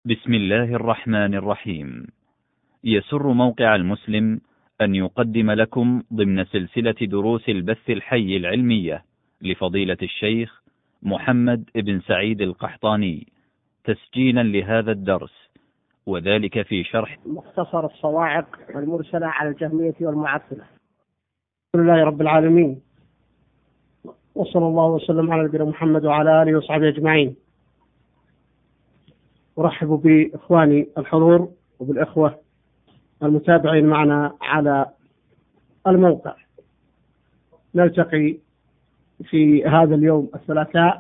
بسم الله الرحمن الرحيم. يسر موقع المسلم أن يقدم لكم ضمن سلسلة دروس البث الحي العلمية لفضيلة الشيخ محمد بن سعيد القحطاني تسجيلا لهذا الدرس، وذلك في شرح مختصر الصواعق المرسلة على الجهمية والمعطلة. الحمد لله رب العالمين، وصلى الله وسلم على نبينا محمد وعلى آله وصحبه أجمعين. أرحب بإخواني الحضور وبالإخوة المتابعين معنا على الموقع. نلتقي في هذا اليوم الثلاثاء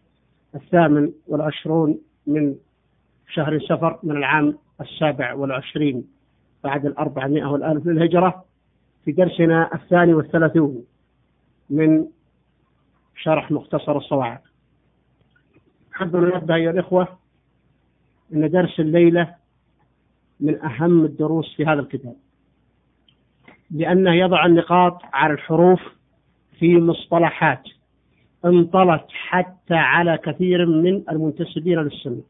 28 من شهر سفر من العام 27 بعد 400 والألف للهجرة، في درسنا 32 من شرح مختصر الصواعق. أحب أن ننبه أيها الإخوة أن درس الليلة من أهم الدروس في هذا الكتاب، لأنه يضع النقاط على الحروف في مصطلحات انطلت حتى على كثير من المنتسبين للسنة،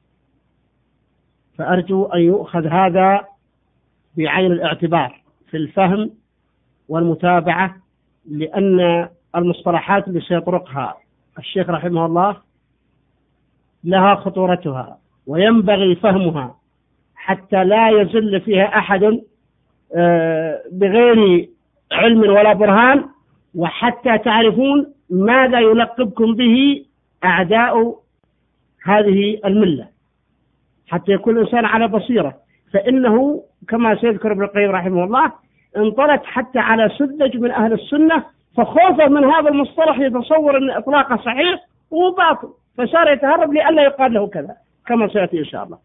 فأرجو أن يؤخذ هذا بعين الاعتبار في الفهم والمتابعة، لأن المصطلحات اللي سيطرقها الشيخ رحمه الله لها خطورتها، وينبغي فهمها حتى لا يزل فيها أحد بغير علم ولا برهان، وحتى تعرفون ماذا يلقبكم به أعداء هذه الملة، حتى يكون الإنسان على بصيرة. فإنه كما سيذكر ابن القيم رحمه الله انطلت حتى على سذج من أهل السنة، فخوفا من هذا المصطلح يتصور أن إطلاقه صحيح وباطل، فصار يتهرب لئلا يقال له كذا كما سيأتي إن شاء الله.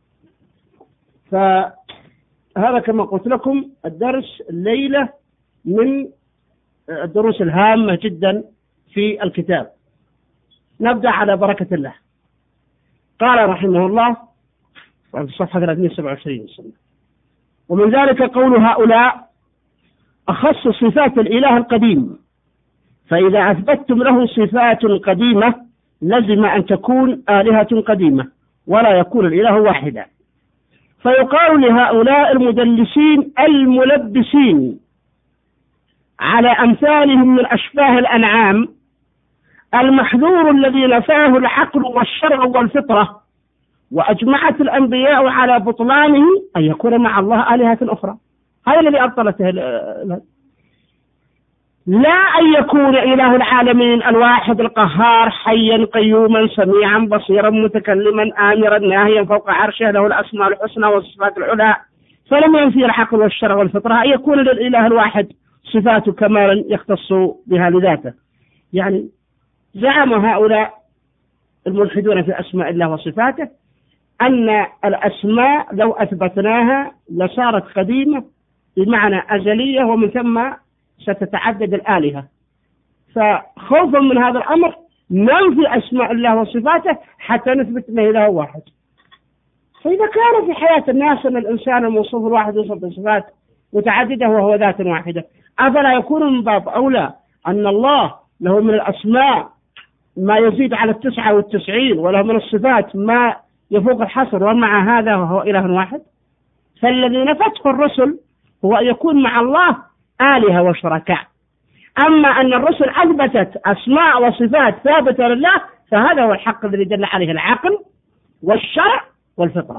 فهذا كما قلت لكم الدرس الليلة من الدروس الهامة جدا في الكتاب. نبدأ على بركة الله. قال رحمه الله في صفحة 327: ومن ذلك قول هؤلاء أخص صفات الإله القديم، فإذا أثبتتم له صفات قديمة لزم أن تكون آلهة قديمة ولا يكون الإله واحدا. فيقال لهؤلاء المدلسين الملبسين على أمثالهم من أشباه الأنعام المحذور الذي نفاه العقل والشرع والفطرة، وأجمعت الأنبياء على بطلانه أن يكون مع الله آلهة أخرى. هذا الذي أبطلته، لا أن يكون إله العالمين الواحد القهار حيا قيوما سميعا بصيرا متكلما آمرا ناهيا فوق عرشه له الأسماء الحسنى والصفات العلى، فلم ينفي العقل والشرع والفطرة أن يكون للإله الواحد صفات كمال يختص بها لذاته. يعني زعم هؤلاء الملحدون في أسماء الله وصفاته أن الأسماء لو أثبتناها لصارت قديمة بمعنى أزلية، ومن ثم ستتعدد الآلهة. فخوفا من هذا الأمر ننفي أسماء الله وصفاته حتى نثبت أنه إله واحد. فإذا كان في حياة الناس أن الإنسان الموصوف الواحد يوصف بصفات متعددة وهو ذات واحدة، أفلا يكون من باب أولى أن الله له من الأسماء ما يزيد على 99 وله من الصفات ما يفوق الحصر، ومع هذا وهو إله واحد؟ فالذي نفته الرسل هو أن يكون مع الله آلهة وشركاء. أما أن الرسل أثبتت أسماء وصفات ثابتة لله، فهذا هو الحق الذي دل عليه العقل والشرع والفطرة.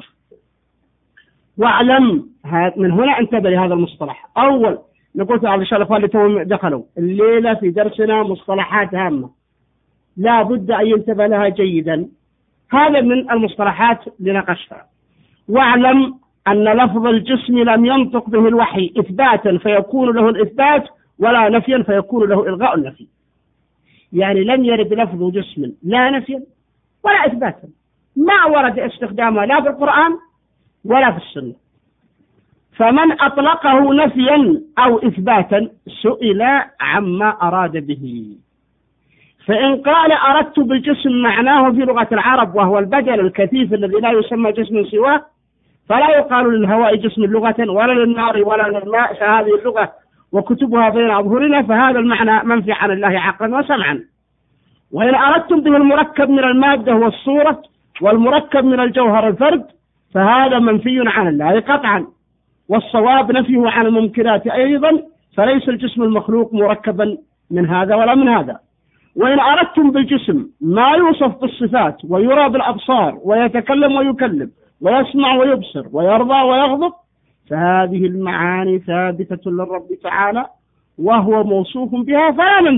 واعلم من هنا انتبه لهذا المصطلح. أول نقول إن شاء الله اللي توهم دخلوا الليلة في درسنا مصطلحات هامة لا بد أن ينتبه لها جيدا. هذا من المصطلحات لنقشها. واعلم أن لفظ الجسم لم ينطق به الوحي إثباتا فيكون له الإثبات، ولا نفيا فيكون له إلغاء النفي. يعني لم يرد لفظ جسم لا نفيا ولا إثباتا، ما ورد استخدامها لا في القرآن ولا في السنة. فمن أطلقه نفيا أو إثباتا سئل عما أراد به. فإن قال أردت بالجسم معناه في لغة العرب وهو البدن الكثيف الذي لا يسمى جسم سواه، فلا يقال للهواء جسم لغة ولا للنار ولا للماء، فهذه اللغة وكتبها بين أظهرنا، فهذا المعنى منفي عن الله عقلا وسمعا. وإن أردتم به المركب من المادة والصورة والمركب من الجوهر الفرد، فهذا منفي عن الله قطعا، والصواب نفيه عن الممكنات أيضا، فليس الجسم المخلوق مركبا من هذا ولا من هذا. وإن أردتم بالجسم ما يوصف بالصفات ويرى بالأبصار ويتكلم ويكلم ويسمع ويبصر ويرضى ويغضب، فهذه المعاني ثابتة للرب تعالى وهو موصوف بها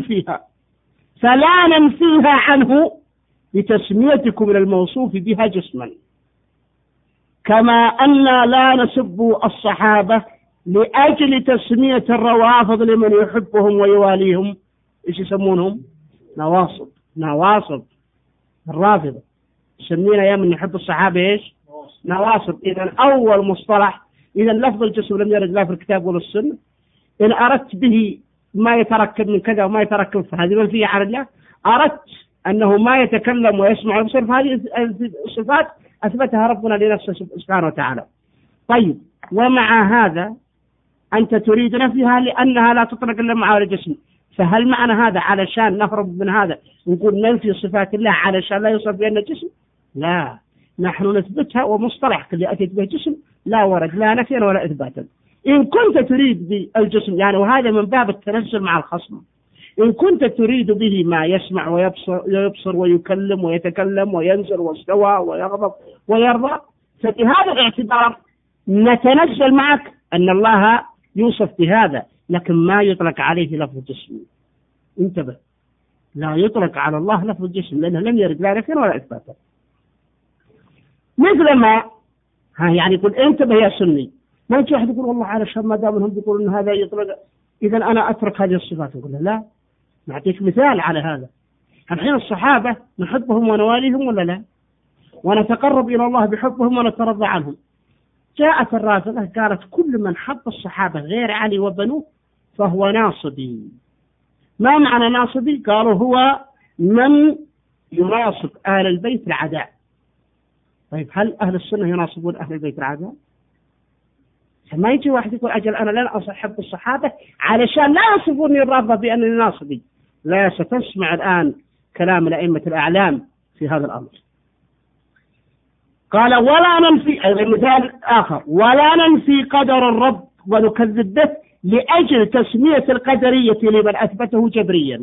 فلا ننفيها عنه لتسميتكم للموصوف بها جسما. كما أن لا نسب الصحابة لأجل تسمية الروافض لمن يحبهم ويواليهم، إيش يسمونهم؟ نواصب الرافضة يسمينا يا من يحب الصحابة إيش؟ نواصب. إذا أول مصطلح، إذا لفظ الجسم لم يرد لا في الكتاب ولا السنة. إن أردت به ما يتركب من كذا وما يتركب، فهذه منفية عن الله. أردت أنه ما يتكلم ويسمع ويبصر، فهذه الصفات أثبتها ربنا لنفسه سبحانه وتعالى. طيب، ومع هذا أنت تريد نفيها لأنها لا تطلق إلا مع الجسم، فهل معنى هذا علشان نهرب من هذا نقول ننفي صفات الله علشان لا يوصف بأن الجسم؟ لا، نحن نثبتها، ومصطلح اللي أتيت به جسم لا ورد لا نفيا ولا إثباتا. إن كنت تريد بالجسم يعني، وهذا من باب التنزل مع الخصم، إن كنت تريد به ما يسمع ويبصر ويكلم ويتكلم وينزل واستوى ويغضب ويرضى، فبهذا الاعتبار نتنزل معك أن الله يوصف بهذا، لكن ما يطلق عليه لفظ الجسم. انتبه، لا يطلق على الله لفظ الجسم لأنه لم يرد لا نفيا ولا إثباتا. مثل ما يعني يقول انتبه يا سني، ما يجي واحد يقول والله علشان ما دام هم يقولون ان هذا يطلق اذا انا اترك هذه الصفات. يقول لا، نعطيك مثال على هذا. الحين الصحابه نحبهم ونواليهم ولا لا؟ ونتقرب الى الله بحبهم ونترضى عنهم. جاءت الرافضه قالت كل من حب الصحابه غير علي وبنوه فهو ناصبي. ما معنى ناصبي؟ قالوا هو من يناصب اهل البيت العداء. طيب، هل أهل السنة يناصبون أهل البيت العداء؟ ما يجي واحد يقول أجل أنا لن أحب الصحابة علشان لا يصفوني الرافضة بأنني ناصبي. لا، ستسمع الآن كلام الأئمة الأعلام في هذا الأمر. قال ولا ننفي، أيضا مثال آخر، ولا ننفي قدر الرب ونكذب به لأجل تسمية القدرية لمن أثبته جبريا.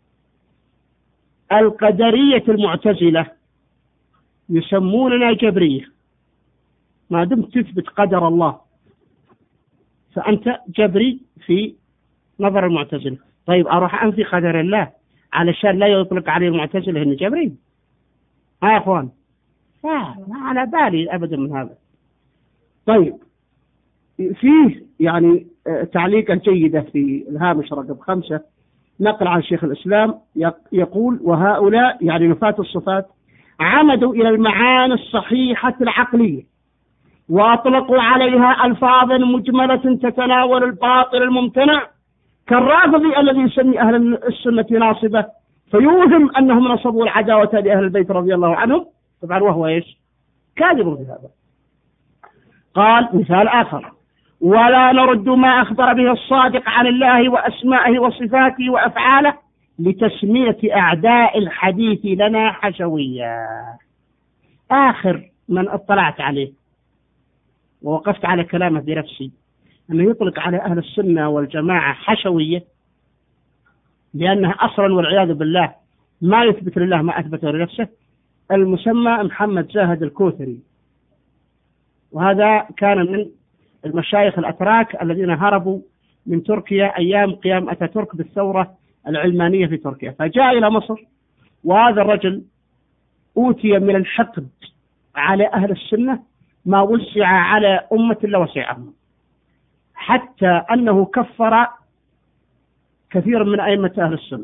القدرية المعتزلة يسموننا جبرية، ما دمت تثبت قدر الله فأنت جبري في نظر المعتزلة. طيب، أروح أنفي قدر الله علشان لا يطلق عليه المعتزلة إنه جبري؟ يا أخوان، ما على بالي أبدا من هذا. طيب، فيه يعني تعليقا جيدة في الهامش رقم 5 نقل عن شيخ الإسلام يقول وهؤلاء يعني نفاة الصفات عمدوا إلى المعاني الصحيحة العقلية وأطلقوا عليها ألفاظا مجملة تتناول الباطل الممتنع، كالرافضي الذي يسمي أهل السنة ناصبة فيوهم أنهم نصبوا العداوة لأهل البيت رضي الله عنهم، طبعا وهو إيش؟ كاذب في هذا. قال مثال آخر، ولا نرد ما أخبر به الصادق عن الله وأسمائه وصفاته وأفعاله لتسمية أعداء الحديث لنا حشوية. آخر من اطلعت عليه ووقفت على كلامه بنفسي أنه يطلق على أهل السنة والجماعة حشوية، لأنها أصلا والعياذ بالله ما يثبت لله ما أثبته لنفسه، المسمى محمد زاهد الكوثري، وهذا كان من المشايخ الأتراك الذين هربوا من تركيا أيام قيام أتاتورك بالثورة العلمانية في تركيا، فجاء إلى مصر، وهذا الرجل أوتي من الحقد على أهل السنة ما وسع على أمة إلا وسعهم، حتى أنه كفر كثير من أئمة أهل السنة.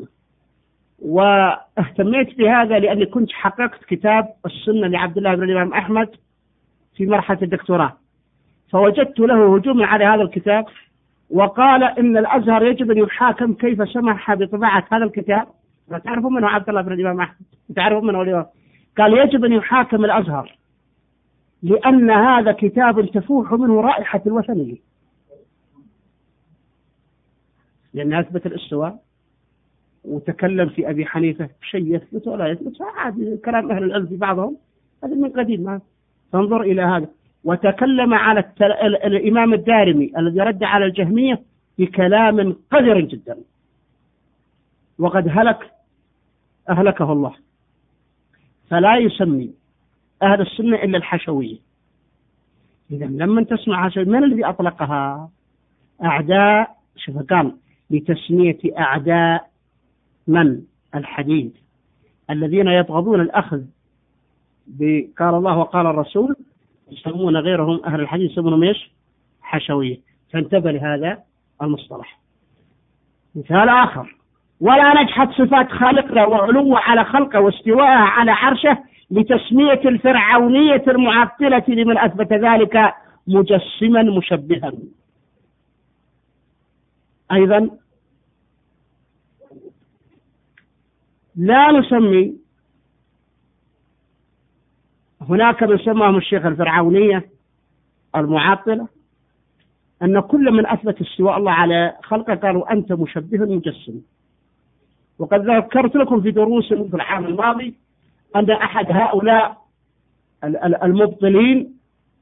واهتميت بهذا لأني كنت حققت كتاب السنة لعبد الله بن الإمام أحمد في مرحلة الدكتوراه، فوجدت له هجوم على هذا الكتاب، وقال إن الأزهر يجب أن يحاكم كيف سمح بطباعة هذا الكتاب. تعرفون منه عبد الله بن الإمام أحمد؟ تعرفون منه اليوم؟ قال يجب أن يحاكم الأزهر لأن هذا كتاب تفوح منه رائحة الوثنية، لأن أثبت الاستواء وتكلم في أبي حنيفة شيء يثبت ولا يثبت، عادي كلام أهل العلم في بعضهم، هذا من قديم. ما تنظر إلى هذا، وتكلم على الإمام الدارمي الذي رد على الجهمية بكلام قذر جدا، وقد أهلكه الله. فلا يسمي أهل السنة إلا الحشوية. إذا لما تسمع حشوية، من الذي أطلقها؟ أعداء، شوف قال لتسمية أعداء من؟ الحديث، الذين يبغضون الأخذ قال الله وقال الرسول، يسمون غيرهم أهل الحديث يسمونهم إيش؟ حشوية. فانتبه لهذا المصطلح. مثال آخر: ولا نجحت صفات خالقنا وعلوه على خلقه واستواءه على عرشه لتسمية الفرعونية المعطلة لمن أثبت ذلك مجسما مشبها. أيضا لا نسمي، هناك من سماهم الشيخ الفرعونية المعطلة، أن كل من أثبت استواء الله على خلقه قالوا أنت مشبه مجسم. وقد ذكرت لكم في دروس في العام الماضي أن أحد هؤلاء المبطلين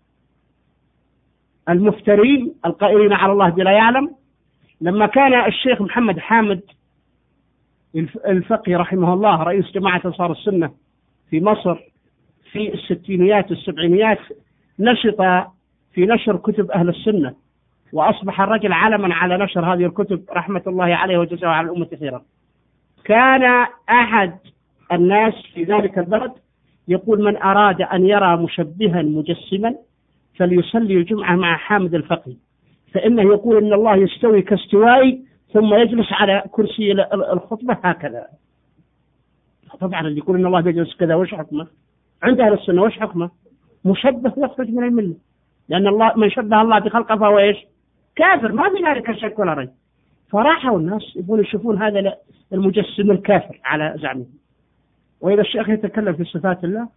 المفترين القائلين على الله بلا يعلم، لما كان الشيخ محمد حامد الفقي رحمه الله رئيس جماعة أنصار السنة في مصر في الستينيات والسبعينيات، نشط في نشر كتب أهل السنة، وأصبح الرجل علما على نشر هذه الكتب رحمة الله عليه وجزاه على الأمة خيرا. كان أحد الناس في ذلك البلد يقول: من أراد أن يرى مشبها مجسما فليصلي الجمعة مع حامد الفقي، فإنه يقول إن الله يستوي كاستوائي ثم يجلس على كرسي الخطبة هكذا. طبعا اللي يقول إن الله يجلس كذا وش حكمه؟ عند أهل السنة وش حكمه؟ مشبه يخرج من الملة، لأن الله من شبه الله بخلقه فهو إيش؟ كافر، ما في ذلك شك ولا ريب. فراحوا الناس يبون يشوفون هذا المجسم الكافر على زعمه. وإذا الشيخ يتكلم في صفات الله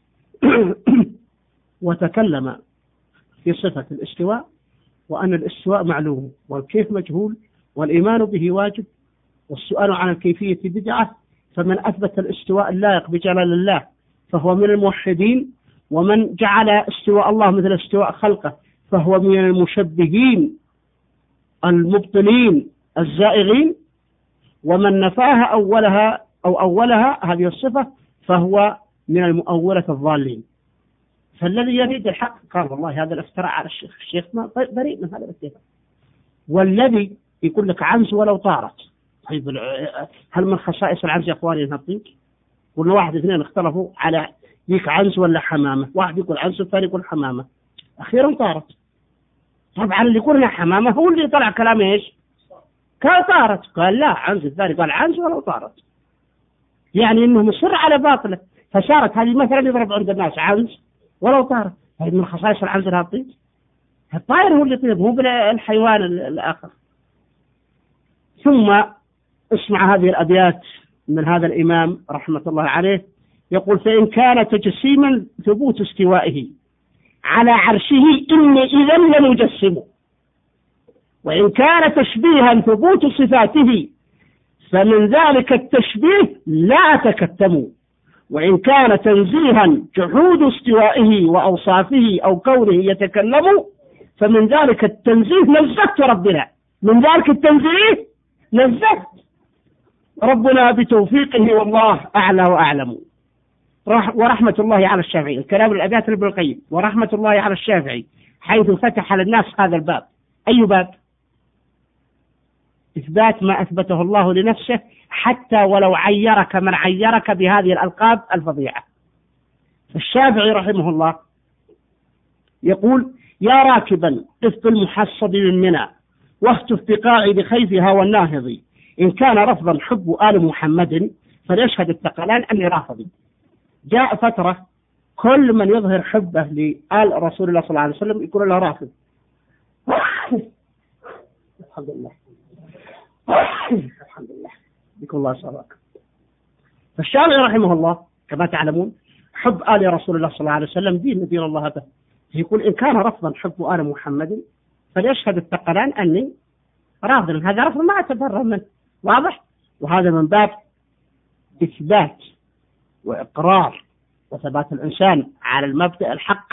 وتكلم في صفة الاستواء، وأن الاستواء معلوم والكيف مجهول والإيمان به واجب والسؤال عن الكيفية بدعة، فمن أثبت الاستواء اللائق بجلال الله فهو من الموحدين، ومن جعل استواء الله مثل استواء خلقه فهو من المشبهين المبطلين الزائغين، ومن نفاها أولها هذه الصفة فهو من المؤولة الضالين. فالذي يريد الحق قال والله هذا الافتراء على الشيخ ما بريء من هذا الافتراء. والذي يقول لك عنز ولو طارت، طيب هل من خصائص العنز يا اخواني انها تطير؟ قلنا واحد اثنين اختلفوا على ذيك عنز ولا حمامة، واحد يقول عنز والثاني يقول حمامة، أخيرا طارت. طبعا اللي يقول انها حمامة هو اللي طلع كلام ايش؟ قال طارت، قال لا عنز، الثاني قال عنز ولو طارت، يعني انه مصر على باطله. فصارت هذه مثلا يضرب عند الناس عنز ولو طارت، هذه من خصائص العنز انها تطير. الطائر هو اللي يطير، مو بالحيوان الآخر. ثم اسمع هذه الأبيات من هذا الإمام رحمة الله عليه، يقول: فإن كان تجسيما ثبوت استوائه على عرشه إن إذا لمجسم، وإن كان تشبيها ثبوت صفاته فمن ذلك التشبيه لا تكتم، وإن كان تنزيها جحود استوائه وأوصافه أو كونه يتكلم فمن ذلك التنزيه نزهت ربنا، من ذلك التنزيه نزهت ربنا بتوفيقه، والله أعلى وأعلم. ورحمة الله على الشافعي، الكلام الأبيات ابن القيم، ورحمة الله على الشافعي حيث فتح للناس هذا الباب. أي باب؟ إثبات ما أثبته الله لنفسه، حتى ولو عيرك من عيرك بهذه الألقاب الفظيعة. الشافعي رحمه الله يقول: يا راكبا قف بالمحصب من منى واختف بقاعي بخيفها والناهض، إن كان رفضا حب آل محمد فليشهد الثقلان أني رافضي. جاء فترة كل من يظهر حبه لآل رسول الله صلى الله عليه وسلم يقول له رافض. الحمد لله الحمد لله بكل الله صباك. فالشافعي رحمه الله كما تعلمون حب آل رسول الله صلى الله عليه وسلم دين الله به، يقول: إن كان رفضا حب آل محمد فليشهد الثقلان أني رافض. هذا رفض ما أتبرر منه، واضح؟ وهذا من باب إثبات وإقرار وثبات الإنسان على المبدأ الحق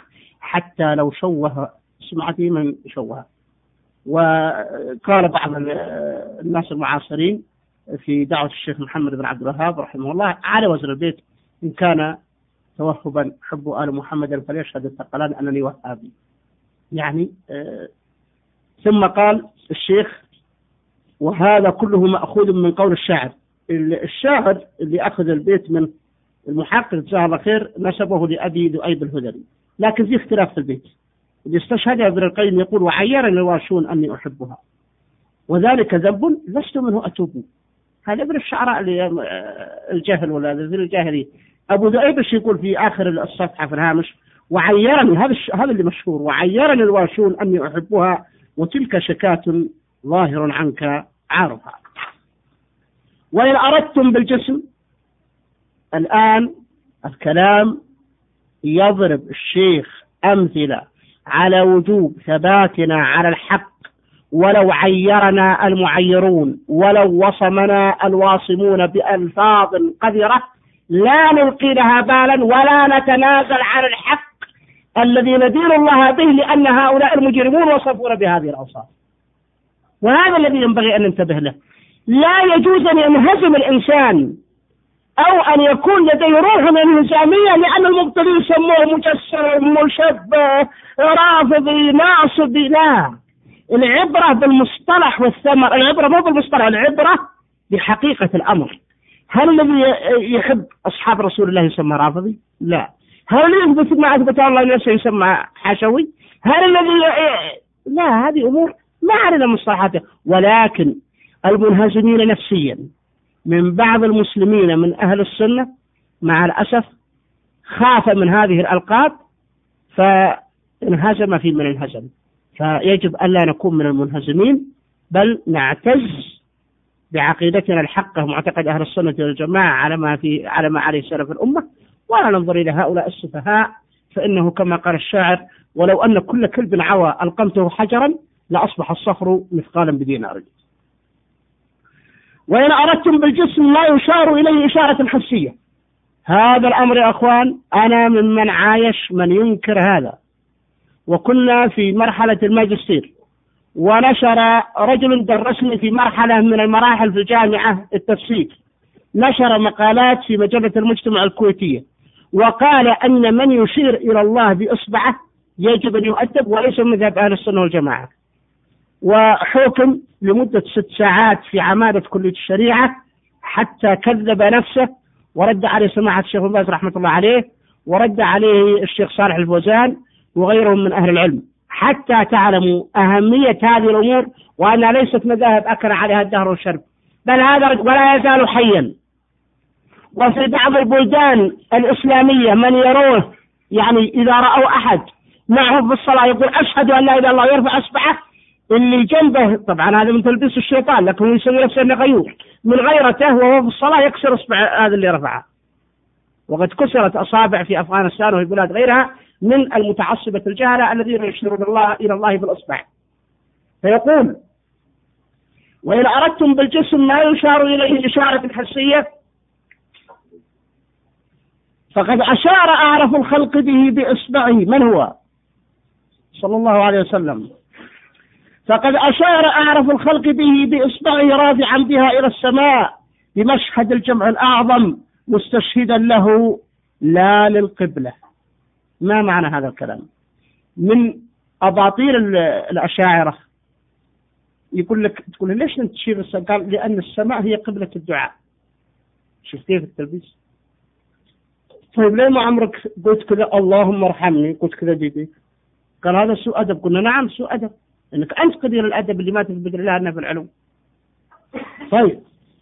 حتى لو شوه سمعته من شوه. وقال بعض الناس المعاصرين في دعوة الشيخ محمد بن عبد الوهاب رحمه الله على وزن البيت: إن كان توهبا حب آل محمد فليشهد الثقلان أنني وهابي. يعني ثم قال الشيخ: وهذا كله مأخوذ من قول الشاعر. الشاعر اللي أخذ البيت من المحقق جزاه الله خير نسبه لأبي ذؤيب الهذلي، لكن في اختلاف في البيت. اللي استشهد ابن القيم يقول: وعيرني الواشون أني أحبها وذلك ذنب لست منه أتوب. هذا ابن الشعراء الجاهل ولا ذي الجاهلي. أبو ذؤيب يقول في آخر الصفحة في الهامش: وعيرني، هذا اللي مشهور، وعيرني الواشون أني أحبها وتلك شكاة ظاهر عنك عارضها. وإن أردتم بالجسم، الآن الكلام يضرب الشيخ أمثلة على وجوب ثباتنا على الحق ولو عيرنا المعيرون، ولو وصمنا الواصمون بألفاظ قذرة لا نلقي لها بالا ولا نتنازل عن الحق الذي ندين الله به، لأن هؤلاء المجرمون وصفون بهذه الأوصاف. وهذا الذي ينبغي أن ننتبه له. لا يجوز أن ينهزم الإنسان أو أن يكون لديه روح انهزامية لأن المبطلين سموه مجسر مشبه رافضي ناصبي. لا، العبرة بالمصطلح والثمر، العبرة مو بالمصطلح، العبرة بحقيقة الأمر. هل الذي يحب أصحاب رسول الله يسمى رافضي؟ لا. هل الذي يثبت ما أثبت الله نفسه يسمى حشوي؟ هل الذي لا، هذه أمور ما علينا مصطلحاتها. ولكن المنهزمين نفسيا من بعض المسلمين من أهل السنة مع الأسف خاف من هذه الألقاب فانهزم في من انهزم. فيجب ألا نكون من المنهزمين، بل نعتز بعقيدتنا الحقة معتقد أهل السنة والجماعة على ما عليه سلف الأمة، ولا ننظر إلى هؤلاء السفهاء، فإنه كما قال الشاعر: ولو أن كل كلب عوى ألقمته حجرا لأصبح الصخر مثقالا بدينار. وإن أردتم بالجسم ما يشار إليه إشارة حسية. هذا الأمر يا أخوان أنا ممن عايش من ينكر هذا. وكنا في مرحلة الماجستير، ونشر رجل درسني في مرحلة من المراحل في الجامعة التفسير، نشر مقالات في مجلة المجتمع الكويتية، وقال أن من يشير إلى الله بإصبعه يجب أن يؤدب وليس من مذهب أهل السنة والجماعة. وحكم لمدة 6 ساعات في عمادة كلية الشريعة حتى كذب نفسه، ورد عليه سماحة الشيخ ابن باز رحمة الله عليه، ورد عليه الشيخ صالح الفوزان وغيرهم من أهل العلم، حتى تعلموا أهمية هذه الأمور وأنها ليست مذاهب أكل عليها الدهر والشرب، بل هذا ولا يزال حيا. وفي بعض البلدان الإسلامية من يروه، يعني إذا رأوا أحد معه في الصلاة يقول أشهد أن لا إله إلا الله ويرفع أصبعه، اللي جنبه طبعا هذا من تلبيس الشيطان، لكن يسوي نفسه انه غيور من غيرته وهو في الصلاة يكسر اصبع هذا اللي رفعه. وقد كسرت أصابع في أفغانستان وفي بلاد غيرها من المتعصبة الجهلة الذين يشيرون إلى الله بالأصبع. فيقول: وإن أردتم بالجسم ما يشار إليه إشارة حسية فقد أشار أعرف الخلق به بإصبعه. من هو؟ صلى الله عليه وسلم. فقد أشار أعرف الخلق به بإصبعه رافعا بها إلى السماء بمشهد الجمع الأعظم مستشهدا له لا للقبلة. ما معنى هذا الكلام؟ من أباطيل الأشاعرة يقول لك، تقول ليش أنت تشير السماء؟ قال: لأن السماء هي قبلة الدعاء. شوف كيف التلبيس. طيب ليه ما عمرك قلت كذا اللهم ارحمني، قلت كذا بيديك؟ قال: هذا سوء أدب. قلنا: نعم سوء أدب، انك انت قدير الادب اللي ما تثبت لله انه في العلوم. طيب،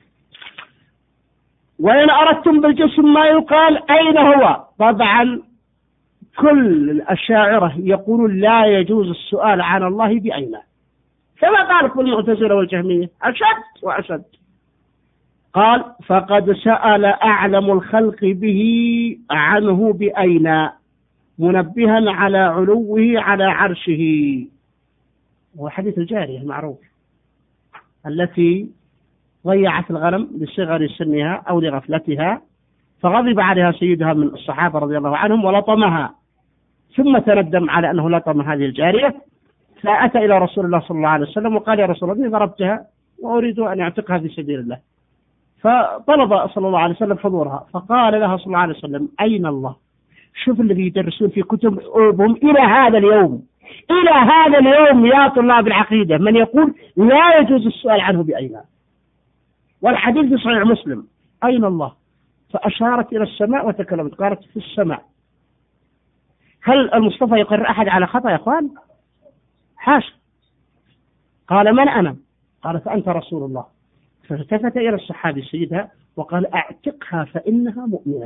وإن أردتم بالجسم ما يقال أين هو؟ طبعا كل الأشاعرة يقولون لا يجوز السؤال عن الله بأين، كما قالت بالمعتزلة والجهمية أشد وأشد. قال: فقد سأل أعلم الخلق به عنه بأين منبها على علوه على عرشه. وحديث الجارية المعروف التي ضيعت الغنم لصغر سنها أو لغفلتها، فغضب عليها سيدها من الصحابة رضي الله عنهم ولطمها، ثم تندم على أنه لطم هذه الجارية، فأتى إلى رسول الله صلى الله عليه وسلم وقال: يا رسول الله، ضربتها وأريد أن أعتقها في سبيل الله. فطلب صلى الله عليه وسلم حضورها، فقال لها صلى الله عليه وسلم: أين الله؟ شوف الذي يدرسون في كتبهم إلى هذا اليوم، إلى هذا اليوم يا طلاب العقيدة، من يقول لا يجوز السؤال عنه بأين، والحديث في صحيح مسلم: أين الله؟ فأشارت إلى السماء وتكلمت، قالت: في السماء. هل المصطفى يقر أحد على خطأ يا أخوان؟ حاشا. قال: من أنا؟ قالت: أنت رسول الله. فالتفت إلى الصحابي سيدها وقال: أعتقها فإنها مؤمنة.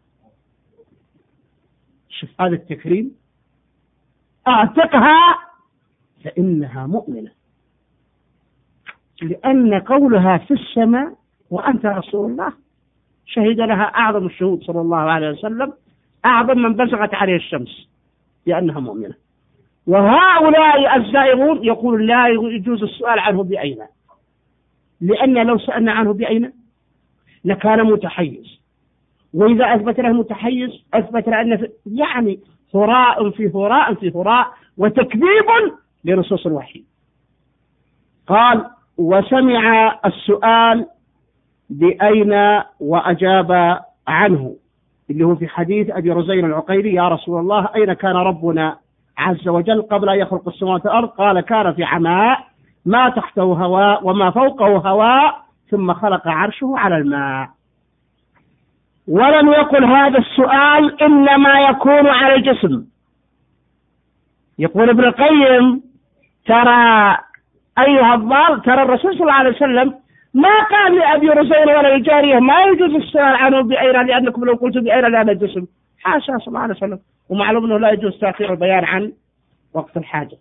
شوف هذا التكريم، أعتقها فإنها مؤمنة، لأن قولها في السماء وأنت رسول الله شهد لها أعظم الشهود صلى الله عليه وسلم، أعظم من بزغت عليه الشمس، لأنها مؤمنة. وهؤلاء الزائغون يقول لا يجوز السؤال عنه بأين، لأن لو سألنا عنه بأين لكان متحيز، وإذا أثبت له متحيز أثبت له أن يعني هراء في هراء في هراء وتكذيب لنصوص الوحي. قال: وسمع السؤال بأين وأجاب عنه، اللي هو في حديث أبي رزين العقيلي: يا رسول الله، أين كان ربنا عز وجل قبل أن يخلق السماوات والأرض؟ قال: كان في عماء، ما تحته هواء وما فوقه هواء، ثم خلق عرشه على الماء. ولم يقل هذا السؤال إنما يكون على الجسم. يقول ابن القيم: ترى أيها الضال، ترى الرسول صلى الله عليه وسلم ما قال لأبي رزين ولا الجارية ما يجوز السؤال عنه بأين، لأنكم لو قلت بأين لهذا الجسم. حاشا صلى الله عليه وسلم، ومعلوم أنه لا يجوز تأخير البيان عن وقت الحاجة.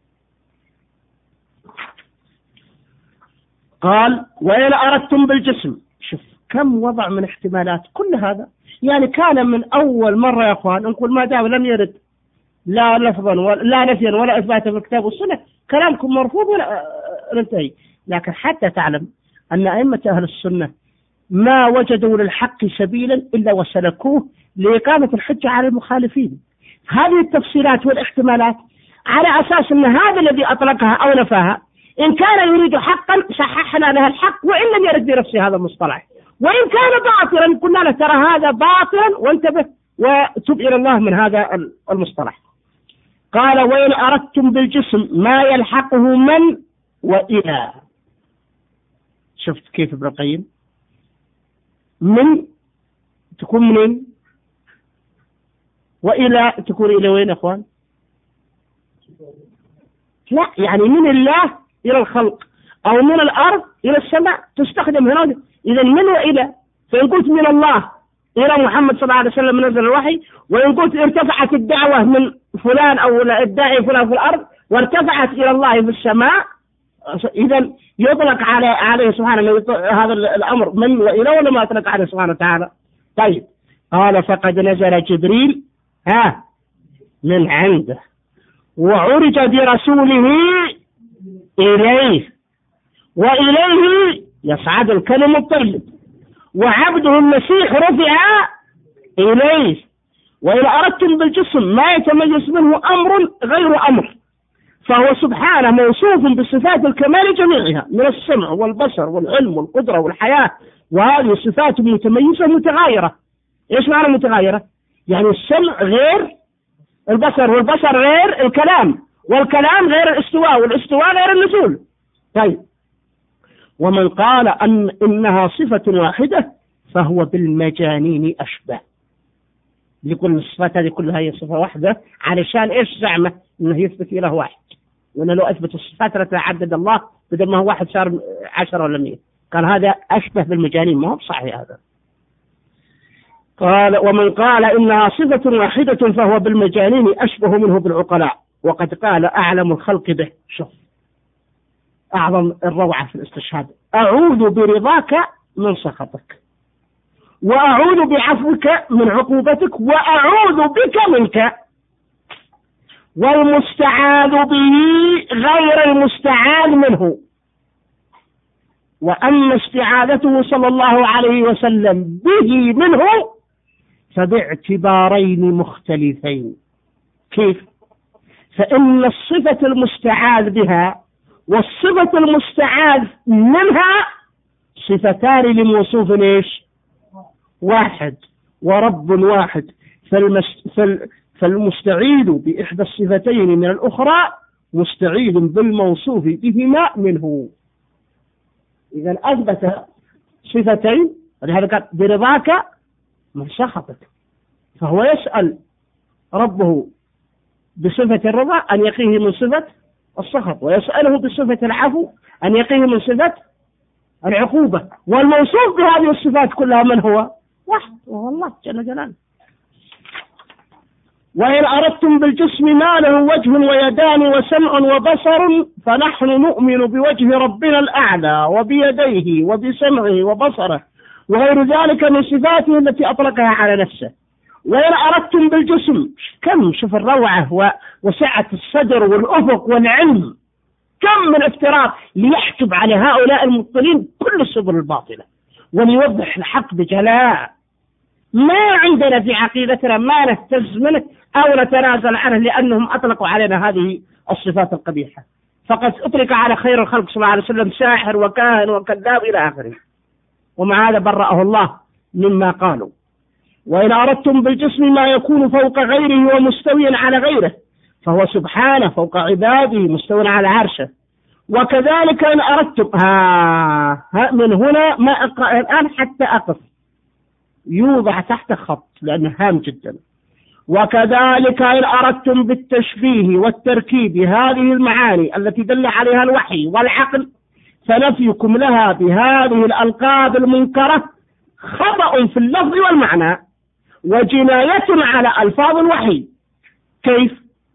قال: وإن أردتم بالجسم. شوف كم وضع من احتمالات كل هذا، يعني كان من أول مرة يا أخوان نقول ما دام لم يرد لا لفظا ولا نفيا ولا إثباتا في الكتاب والسنة كلامكم مرفوض ولا ننتهي. لكن حتى تعلم أن أئمة أهل السنة ما وجدوا للحق سبيلا إلا وسلكوه لإقامة الحجة على المخالفين. هذه التفصيلات والاحتمالات على أساس أن هذا الذي أطلقها أو نفاها إن كان يريد حقا صححنا له الحق وإن لم يرد بنفسه هذا المصطلح، وإن كان باطلا قلنا له ترى هذا باطلا وانتبه وتب إلى الله من هذا المصطلح. قال: وإن أردتم بالجسم ما يلحقه من وإلى. شفت كيف ابن القيم؟ من تكون منين، وإلى تكون إلى وين يا أخوان؟ لا، يعني من الله إلى الخلق أو من الأرض إلى السماء تستخدم هنا. إذا من وإلى، فإن قلت من الله إلى محمد صلى الله عليه وسلم نزل الوحي، وإن قلت ارتفعت الدعوة من فلان أو الداعي فلان في الأرض وارتفعت إلى الله في السماء، إذا يطلق عليه سبحانه هذا الأمر من وإلى، ولا ما أطلق عليه سبحانه وتعالى؟ طيب. قال: فقد نزل جبريل من عنده وعرج برسوله إليه، وإليه يصعد الكلم الطيب، وعبده المسيح رفع إليه. وإن أردتم بالجسم ما يتميز منه أمر غير أمر، فهو سبحانه موصوف بصفات الكمال جميعها من السمع والبصر والعلم والقدرة والحياة، وهذه الصفات متميزة متغايرة. إيش معنى متغايرة؟ يعني السمع غير البصر، والبصر غير الكلام، والكلام غير الاستواء، والاستواء غير النزول. طيب. ومن قال إنها صفة واحدة فهو بالمجانين أشبه. يقول الصفات هذه كلها هي صفة واحدة، علشان إيش زعمه؟ إنه يثبت إله واحد، وإنه لو أثبت الصفات لتعدد الله، بدل ما هو واحد صار 10 ولا 100. قال هذا أشبه بالمجانين، ما هو صحيح هذا. قال: ومن قال إنها صفة واحدة فهو بالمجانين أشبه منه بالعقلاء، وقد قال أعلم الخلق به. شوف أعظم الروعة في الاستشهاد: أعوذ برضاك من سخطك، وأعوذ بعفوك من عقوبتك، وأعوذ بك منك، والمستعاذ به غير المستعاذ منه. وأما استعاذته صلى الله عليه وسلم به منه فباعتبارين مختلفين. كيف؟ فإن الصفة المستعاذ بها والصفة المستعاذ منها صفتان لموصوف ايش؟ واحد ورب واحد، فالمستعيذ بإحدى الصفتين من الأخرى مستعيذ بالموصوف بهما منه. إذا أثبت صفتين، ولهذا قال برضاك من سخطك، فهو يسأل ربه بصفة الرضا أن يقيه من صفة السخط، ويسأله بصفة العفو أن يقيه من صفة العقوبة، والموصوف بهذه الصفات كلها من هو؟ واحد، وهو الله جل جلاله. وإن أردتم بالجسم ما له وجه ويدان وسمع وبصر فنحن نؤمن بوجه ربنا الأعلى وبيديه وبسمعه وبصره وغير ذلك من صفاته التي أطلقها على نفسه. وإن أردتم بالجسم، كم شوف الروعة وسعة الصدر والأفق والعلم، كم من افتراض ليحجب على هؤلاء المبطلين كل السبل الباطلة وليوضح الحق بجلاء. ما عندنا في عقيدتنا ما نهتز منه أو نتنازل عنه لأنهم أطلقوا علينا هذه الصفات القبيحة، فقد أطلق على خير الخلق صلى الله عليه وسلم ساحر وكاهن وكذاب إلى آخره، ومع هذا برأه الله مما قالوا. وإن أردتم بالجسم ما يكون فوق غيره ومستويا على غيره فهو سبحانه فوق عباده مستوى على عرشه. وكذلك إن أردتم من هنا ما أقرأ الآن حتى أقف، يوضع تحت خط لأنه هام جدا. وكذلك إن أردتم بالتشبيه والتركيب هذه المعاني التي دل عليها الوحي والعقل فنفيكم لها بهذه الألقاب المنكرة خطأ في اللفظ والمعنى وجناية على ألفاظ الوحي. كيف؟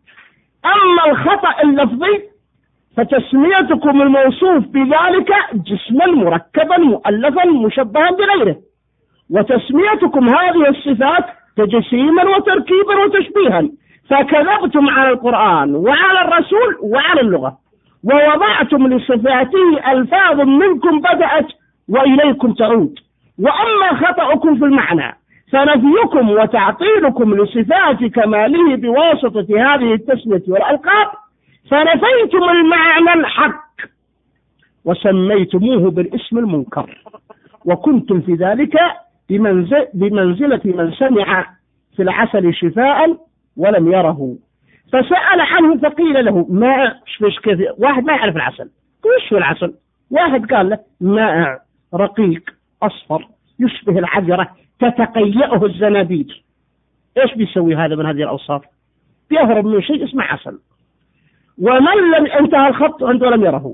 أما الخطأ اللفظي فتسميتكم الموصوف بذلك جسما مركبا مؤلفا مشبها بغيره، وتسميتكم هذه الصفات تجسيما وتركيبا وتشبيها، فكذبتم على القرآن وعلى الرسول وعلى اللغة، ووضعتم لصفاته ألفاظ منكم بدأت وإليكم تعود. وأما خطأكم في المعنى فنفيكم وتعطيلكم لصفات كماله بواسطة هذه التسمية والألقاب، فنفيتم المعنى الحق وسميتموه بالاسم المنكر، وكنتم في ذلك بمنزلة من سمع في العسل شفاء ولم يره، فسأل عنه فقيل له ماء. كيف واحد ما يعرف العسل، وش هو العسل؟ واحد قال له ماء رقيق أصفر يشبه العذرة تتقيأه الزنابيج. إيش بيسوي هذا من هذه الأوصاف؟ بيهرب من شيء اسمه عسل. ومن لم انتهى الخط عنده ولم يره،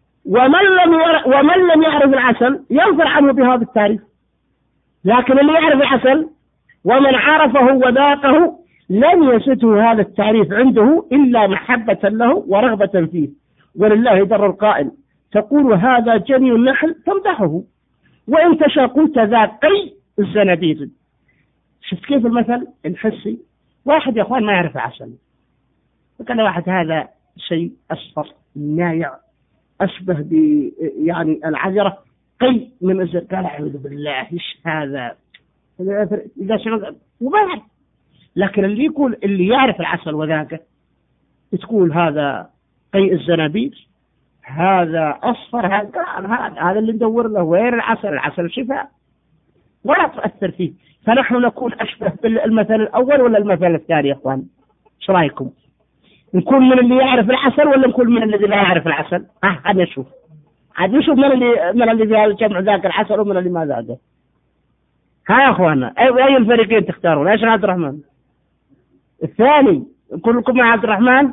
ومن لم يعرف العسل ينفر عنه بهذا التعريف. لكن اللي يعرف العسل ومن عرفه وذاقه لن يسته هذا التعريف عنده إلا محبة له ورغبة فيه. ولله در القائل تقول هذا جني النحل تمدحه، وإن تشاء قلت ذا قي الزنابير. شفت كيف المثل الحسي؟ واحد يا أخوان ما يعرف العسل، فقال واحد هذا شيء أصفر نايع أشبه ب يعني العذرة قي من الزر، قال أعوذ بالله إيش هذا إذا شرب وبعد. لكن اللي يقول اللي يعرف العسل وذاكه تقول هذا قي الزنابير، هذا أصفر، هذا اللي ندور له غير العسل، العسل شفاء ولا تؤثر فيه. فنحن نكون أشبه بالمثل الأول ولا المثل الثاني يا أخوان؟ إيش رأيكم؟ نكون من اللي يعرف العسل ولا نكون من الذي لا يعرف العسل؟ عاد نشوف من اللي في هذا الجمع ذاك العسل ومن اللي ما ذاكه. ها يا أخوانا أي الفريقين تختارون؟ إيش عبد الرحمن؟ الثاني كلكم مع عبد الرحمن؟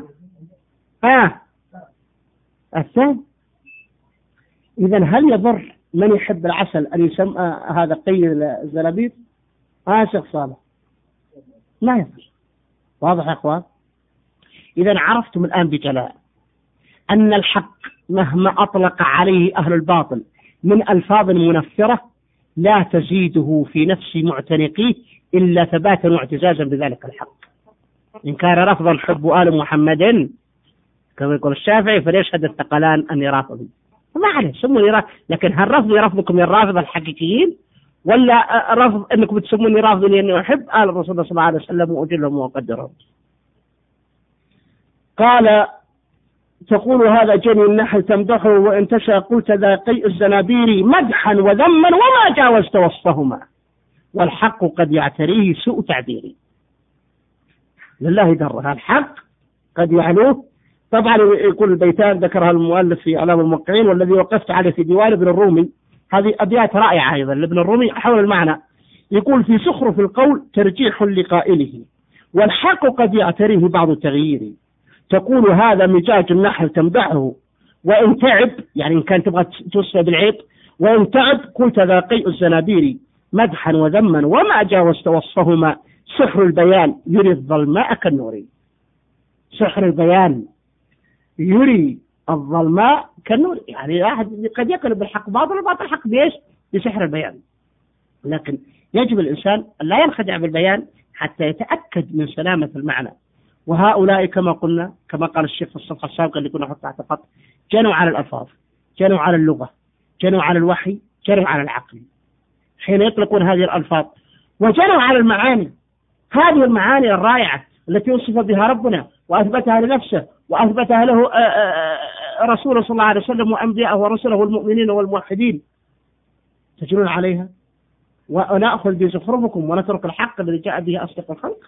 الثاني. إذن هل يضر من يحب العسل أن يسمى هذا قي الزلابيب؟ شيخ صالح ما يضر. واضح يا أخوان؟ إذن عرفتم الآن بجلاء أن الحق مهما أطلق عليه أهل الباطل من ألفاظ منفرة لا تزيده في نفس معتنقيه إلا ثباتا واعتزازا بذلك الحق. إن كان رفضا حب آل محمد كما يقول الشافعي فليشهد الثقلان أني رافضي. ما عليه سموني رافض، لكن هل رفضي رفضكم الرافض الحقيقيين ولا رفض أنكم تسموني رافضي لأني أحب آل الرسول صلى الله عليه وسلم وأجلهم وأقدرهم؟ قال تقول هذا جني النحل تمدحه وإن تشاء قلت ذا قيء الزنابير مدحا وذما وما جاوزت وصفهما والحق قد يعتريه سوء تعبيري. لله درها الحق قد يعلوه. طبعا يقول البيتان ذكرها المؤلف في إعلام الموقعين والذي وقفت عليه في ديوان ابن الرومي، هذه أبيات رائعة أيضا لابن الرومي حول المعنى. يقول في سخرف القول ترجيح لقائله والحق قد يعتريه بعض التغيير تقول هذا مجاج النحل تمدحه وإن تعب، يعني إن كان تبغى توصف بالعيب، وإن تعب قلت ذا قيء الزنابير مدحا وذما وما جاوزت وصفهما سحر البيان يري الظلماء كالنور. سحر البيان يري الظلماء كالنور، يعني واحد قد يقلب بالحق باطل وباطل الحق بإيش؟ بسحر البيان. لكن يجب الإنسان أن لا ينخدع بالبيان حتى يتأكد من سلامة المعنى. وهؤلاء كما قلنا كما قال الشيخ في الصفحة السابقة اللي كنا نحط تحت خط جنوا على الألفاظ، جنوا على اللغة، جنوا على الوحي، جنوا على العقل حين يطلقون هذه الألفاظ، وجنوا على المعاني، هذه المعاني الرائعة التي وصف بها ربنا وأثبتها لنفسه وأثبتها له رسوله صلى الله عليه وسلم وأنبياءه ورسله والمؤمنين والموحدين، تجنون عليها ونأخذ بزخرفكم ونترك الحق الذي جاء به أصدق الخلق.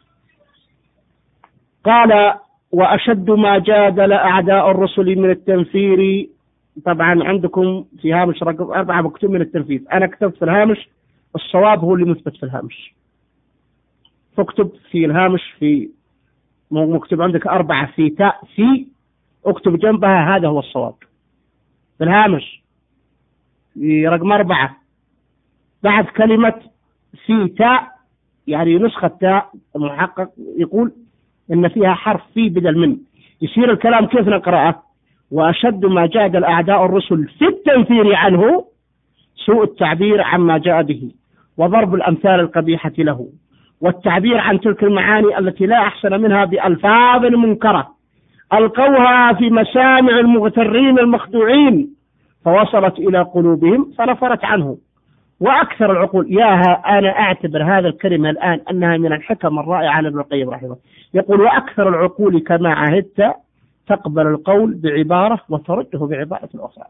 قال وأشد ما جادل أعداء الرسل من التنفير. طبعا عندكم في هامش رقم 4 مكتوب من التنفيذ، أنا كتبت في الهامش الصواب هو اللي مثبت في الهامش، فاكتب في الهامش في مكتوب عندك 4 في تاء في، اكتب جنبها هذا هو الصواب في الهامش في رقم 4 بعد كلمة في تاء، يعني نسخة تاء المحقق يقول إن فيها حرف في بدل من، يصير الكلام كيف نقرأه؟ وأشد ما جادل أعداء الرسل في التنفير عنه سوء التعبير عما جاء به وضرب الأمثال القبيحة له والتعبير عن تلك المعاني التي لا أحسن منها بألفاظ منكرة ألقوها في مسامع المغترين المخدوعين فوصلت إلى قلوبهم فنفرت عنه. وأكثر العقول أنا أعتبر هذا الكلمة الآن أنها من الحكم الرائعة لابن القيم رحمه الله، يقول وأكثر العقول كما عهدت تقبل القول بعبارة وترده بعبارة أخرى.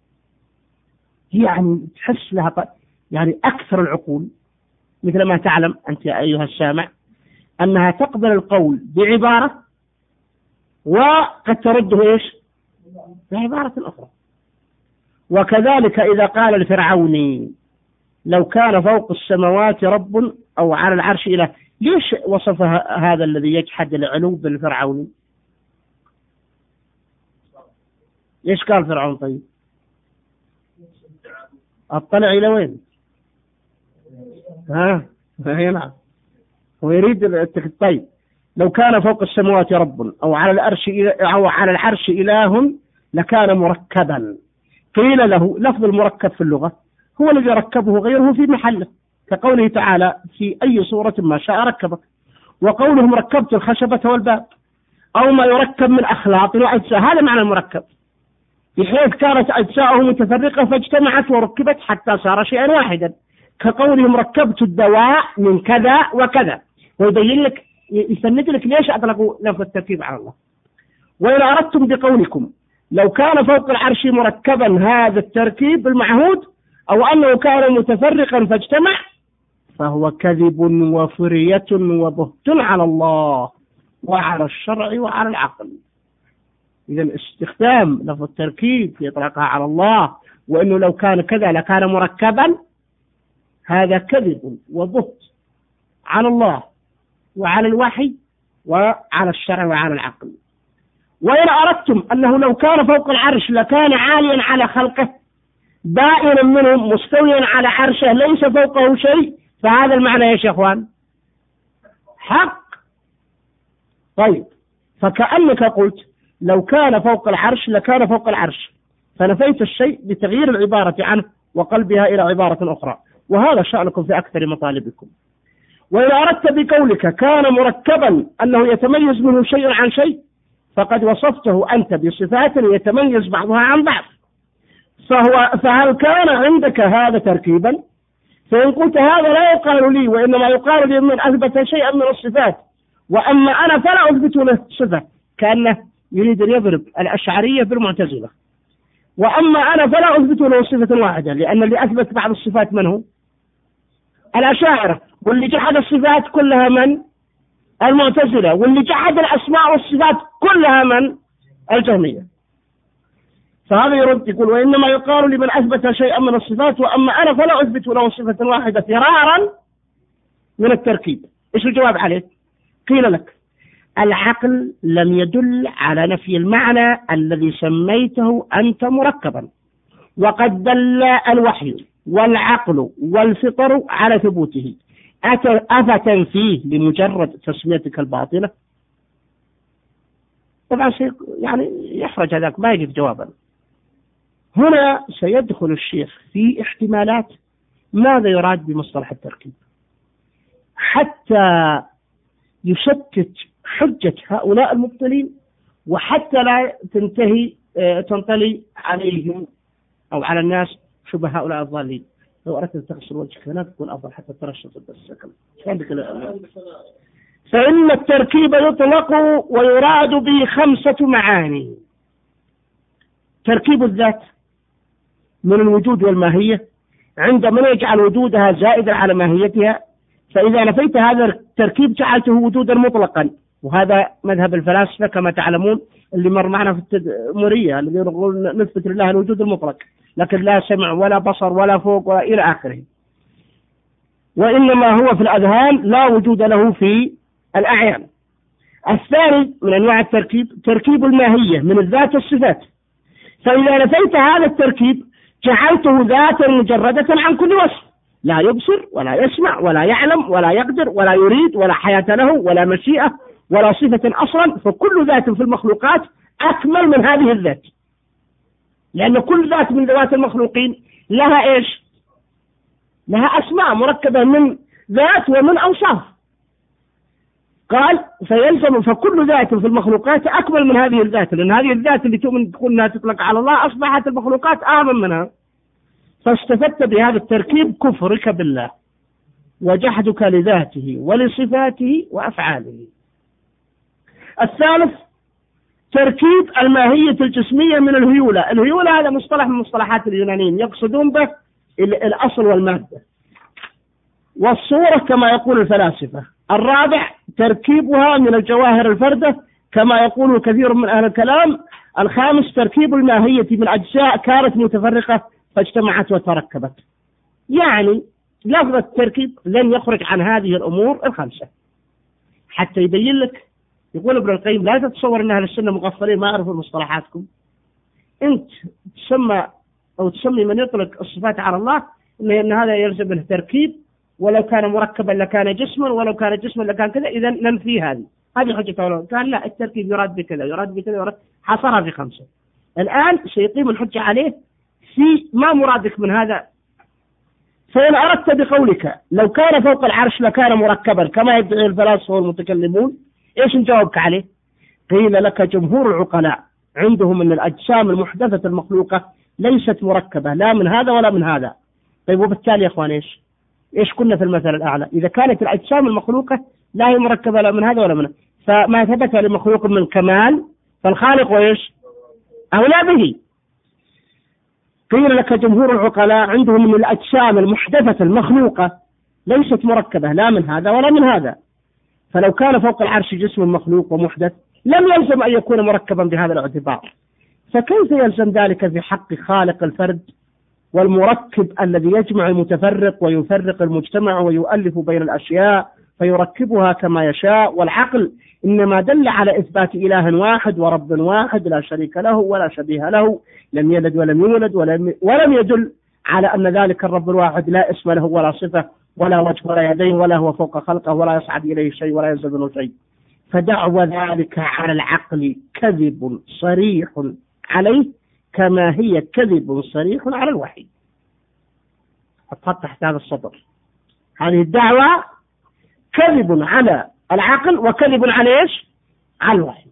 يعني تحس لها يعني أكثر العقول مثل ما تعلم أنت يا أيها السامع أنها تقبل القول بعبارة وقد ترده إيش بعبارة أخرى. وكذلك إذا قال الفرعوني لو كان فوق السماوات رب أو على العرش إله، ليش وصف هذا الذي يجحد العلو بالفرعوني؟ ليش قال فرعون؟ طيب اطلع إلى وين؟ نعم هو يريد طيب لو كان فوق السماوات رب أو على العرش إله لكان مركبا. قيل له لفظ المركب في اللغة هو الذي ركبه غيره في محله، كقوله تعالى في أي صورة ما شاء ركبك، وقولهم ركبت الخشبة والباب، أو ما يركب من أخلاط وأجزاء، هذا معنى المركب، بحيث كانت أجزاءه متفرقة فاجتمعت وركبت حتى صار شيئا واحدا، كقولهم ركبت الدواء من كذا وكذا، ويبين لك يسند لك ليش أطلقوا لفظ التركيب على الله. وإن أردتم بقولكم لو كان فوق العرش مركبا هذا التركيب المعهود أو أنه كان متفرقا فاجتمع فهو كذب وفرية وبهت على الله وعلى الشرع وعلى العقل. إذا استخدام لفظ التركيب في إطلاقها على الله وأنه لو كان كذا لكان مركبا هذا كذب وبهت على الله وعلى الوحي وعلى الشرع وعلى العقل. وإن أردتم أنه لو كان فوق العرش لكان عاليا على خلقه بائنا منهم مستويا على عرشه ليس فوقه شيء، فهذا المعنى يا شيخوان حق. طيب فكأنك قلت لو كان فوق العرش لكان فوق العرش، فنفيت الشيء بتغيير العبارة عنه وقلبها إلى عبارة أخرى، وهذا شأنكم في أكثر مطالبكم. وإن أردت بقولك كان مركبا أنه يتميز منه شيء عن شيء، فقد وصفته أنت بصفات يتميز بعضها عن بعض، فهل كان عندك هذا تركيبا؟ فإن قلت هذا لا يقال لي، وإنما يقال لي من أثبت شيئا من الصفات، وأما أنا فلا أثبت له صفة، كأنه يريد أن يضرب الأشعرية بالمعتزلة. وأما أنا فلا أثبت له صفة واحدة، لأن اللي أثبت بعض الصفات من هو؟ الأشاعرة. واللي جحد الصفات كلها من؟ المعتزلة. واللي جحد الأسماء والصفات كلها من؟ الجهمية. فهذا يرد يقول وإنما يقال لمن أثبت شيئا من الصفات، وأما أنا فلا أثبت له صفة واحدة فرارا من التركيب. إيش الجواب عليه؟ قيل لك العقل لم يدل على نفي المعنى الذي سميته أنت مركبا، وقد دل الوحي والعقل والفطر على ثبوته، أفتنفيه لمجرد تسميتك الباطلة؟ طبعا شيء يعني يحرج هذاك، ما يجد جوابا. هنا سيدخل الشيخ في احتمالات ماذا يراد بمصطلح التركيب، حتى يشتت حجة هؤلاء المبطلين، وحتى لا تنطلي عليهم أو على الناس شبه هؤلاء الضالين. لو أردت أن تغسل وجهك هناك تكون أفضل حتى ترشد السكن. فإن التركيب يطلق ويراد به 5 معاني: تركيب الذات من الوجود والماهية، عندما يجعل وجودها زائدا على ماهيتها، فإذا نفيت هذا التركيب جعلته وجودا مطلقا، وهذا مذهب الفلاسفة كما تعلمون اللي مر معنا في التدمرية، الذي يقول نثبت لله الوجود المطلق، لكن لا سمع ولا بصر ولا فوق ولا إلى آخره، وإنما هو في الأذهان لا وجود له في الأعيان. الثاني من أنواع التركيب تركيب الماهية من الذات والصفات، فإذا نفيت هذا التركيب جعلته ذاتا مجردة عن كل وصف، لا يبصر ولا يسمع ولا يعلم ولا يقدر ولا يريد ولا حياة له ولا مشيئة ولا صفة أصلا، فكل ذات في المخلوقات أكمل من هذه الذات، لأن كل ذات من ذوات المخلوقين لها إيش؟ لها أسماء مركبة من ذات ومن أوصاف. قال فيلزم فكل ذات في المخلوقات أكمل من هذه الذات، لأن هذه الذات اللي تؤمن تقول أنها تطلق على الله أصبحت المخلوقات أعظم منها، فاستفدت بهذا التركيب كفرك بالله وجحدك لذاته ولصفاته وأفعاله. الثالث تركيب الماهية الجسمية من الهيولة. الهيولة هذا مصطلح من مصطلحات اليونانيين يقصدون به الأصل والمادة والصورة كما يقول الفلاسفة. الرابع تركيبها من الجواهر الفردة كما يقول كثير من أهل الكلام. الخامس تركيب الماهية من أجزاء كانت متفرقة فاجتمعت وتركبت. يعني لفظ التركيب لن يخرج عن هذه الأمور الخمسة حتى يبين لك. يقول ابن القيم لا تتصور أن أهل السنة مغفلين ما يعرفوا مصطلحاتكم. أنت تسمى أو تسمي من يطلق الصفات على الله أن هذا يلزم منه تركيب، ولو كان مركبا لكان جسما، ولو كان جسما لكان كذا، إذا ننفي هذه حجة أولون. كان لا، التركيب يراد بكذا يراد بكذا يراد، حصرها في 5. الآن سيقيم الحجة عليه في ما مرادك من هذا. فإن أردت بقولك لو كان فوق العرش لكان مركبا كما يدعي الفلاسفة والمتكلمون، إيش نجاوبك عليه؟ قيل لك جمهور العقلاء عندهم أن الأجسام المحدثة المخلوقة ليست مركبة لا من هذا ولا من هذا. طيب وبالتالي يا أخوان إيش كنا في المثل الأعلى؟ إذا كانت الأجسام المخلوقة لا هي مركبة لا من هذا ولا من هذا، فما ثبت لمخلوق من كمال فالخالق وإيش أولى به. قيل لك جمهور العقلاء عندهم أن الأجسام المحدثة المخلوقة ليست مركبة لا من هذا ولا من هذا، فلو كان فوق العرش جسم مخلوق ومحدث لم يلزم أن يكون مركبا بهذا الاعتبار، فكيف يلزم ذلك في حق خالق الفرد والمركب الذي يجمع المتفرق ويفرق المجتمع ويؤلف بين الأشياء فيركبها كما يشاء؟ والعقل إنما دل على إثبات إله واحد ورب واحد لا شريك له ولا شبيه له، لم يلد ولم يولد ولم يدل على أن ذلك الرب الواحد لا اسم له ولا صفة ولا وجه ولا يدين ولا هو فوق خلقه ولا يصعد إليه شيء ولا ينزل منه شيء. فدعوى ذلك على العقل كذب صريح عليه كما هي كذب صريح على الوحي. أتحط تحت هذا السطر. هذه الدعوة كذب على العقل وكذب على إيش؟ على الوحي.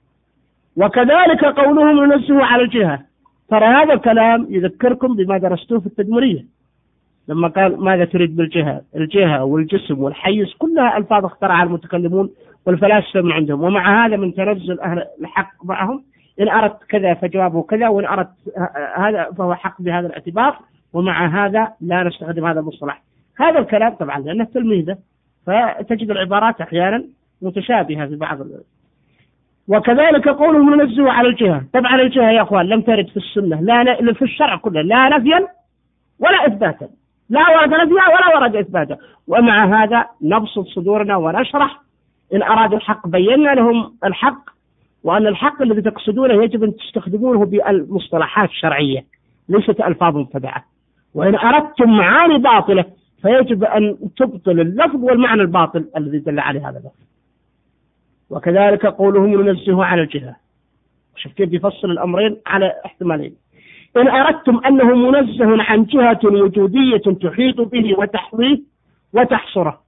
وكذلك قولهم ينزه على الجهة. ترى هذا الكلام يذكركم بما درستوه في التدمرية لما قال ماذا تريد بالجهة؟ الجهة والجسم والحيز كلها ألفاظ اخترعها المتكلمون والفلاسفة من عندهم. ومع هذا من تنزل أهل الحق معهم، إن أردت كذا فجوابه كذا، وإن أردت هذا فهو حق بهذا الاعتبار، ومع هذا لا نستخدم هذا المصطلح. هذا الكلام طبعا لأنه تلميذه، فتجد العبارات أحيانا متشابهة في بعض وكذلك قولهم ننزه على الجهة. طبعا الجهة يا أخوان لم ترد في السنة، لا في الشرع كله، لا نفيا ولا إثباتا، لا ورد نفيا ولا ورد إثباتا. ومع هذا نبسط صدورنا ونشرح، إن أرادوا الحق بينا لهم الحق، وأن الحق الذي تقصدونه يجب أن تستخدمونه بالمصطلحات الشرعية ليست ألفاظ مبتدعة. وإن أردتم معاني باطلة فيجب أن تبطل اللفظ والمعنى الباطل الذي دل عليه هذا اللفظ. وكذلك قولهم ننزه على الجهة، شوف كيف يفصل الأمرين على احتمالين. إن أردتم أنه منزه عن جهة وجودية تحيط به وتحويه وتحصره،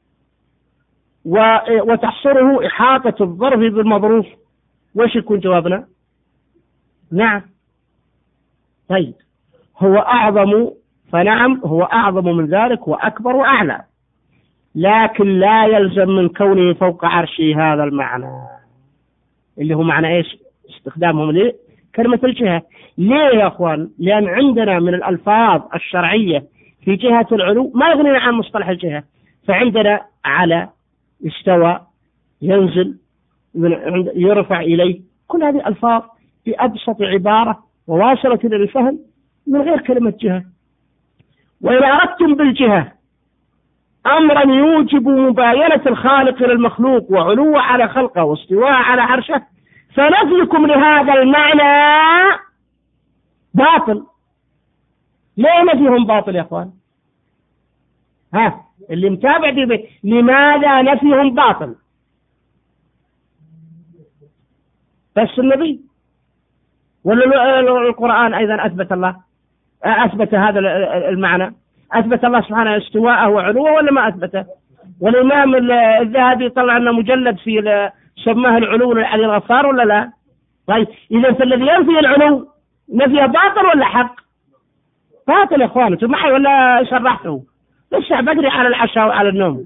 وتحصره إحاطة الظرف بالمظروف، وش يكون جوابنا؟ نعم. طيب هو أعظم، فنعم هو أعظم من ذلك وأكبر وأعلى، لكن لا يلزم من كونه فوق عرشه هذا المعنى اللي هو معنى إيش؟ استخدامهم ليه كلمة الجهة. ليه يا أخوان؟ لأن عندنا من الألفاظ الشرعية في جهة العلو ما يغنينا عن مصطلح الجهة. فعندنا على، استوى، ينزل، يرفع إليه، كل هذه ألفاظ بأبسط عبارة وواصلة للفهم من غير كلمة جهة. وإن أردتم بالجهة أمرا يوجب مباينة الخالق للمخلوق وعلوه على خلقه واستواء على عرشه، فنفيكم لهذا المعنى باطل. ليه نفيهم باطل يا أخوان؟ اللي متابع دي لماذا نفيهم باطل؟ بس النبي ولا القرآن أيضا أثبت هذا المعنى، أثبت الله سبحانه استواءه وعلوه ولا ما أثبته؟ والإمام الذهبي طلع لنا مجلد في سماه العلو للعلي الغفار ولا لا؟ طيب إذا فالذي ينفي العلو نفيه باطل ولا حق؟ باطل يا إخوان. أنتم معي ولا شرحته؟ لسه بقري على العشاء وعلى النوم.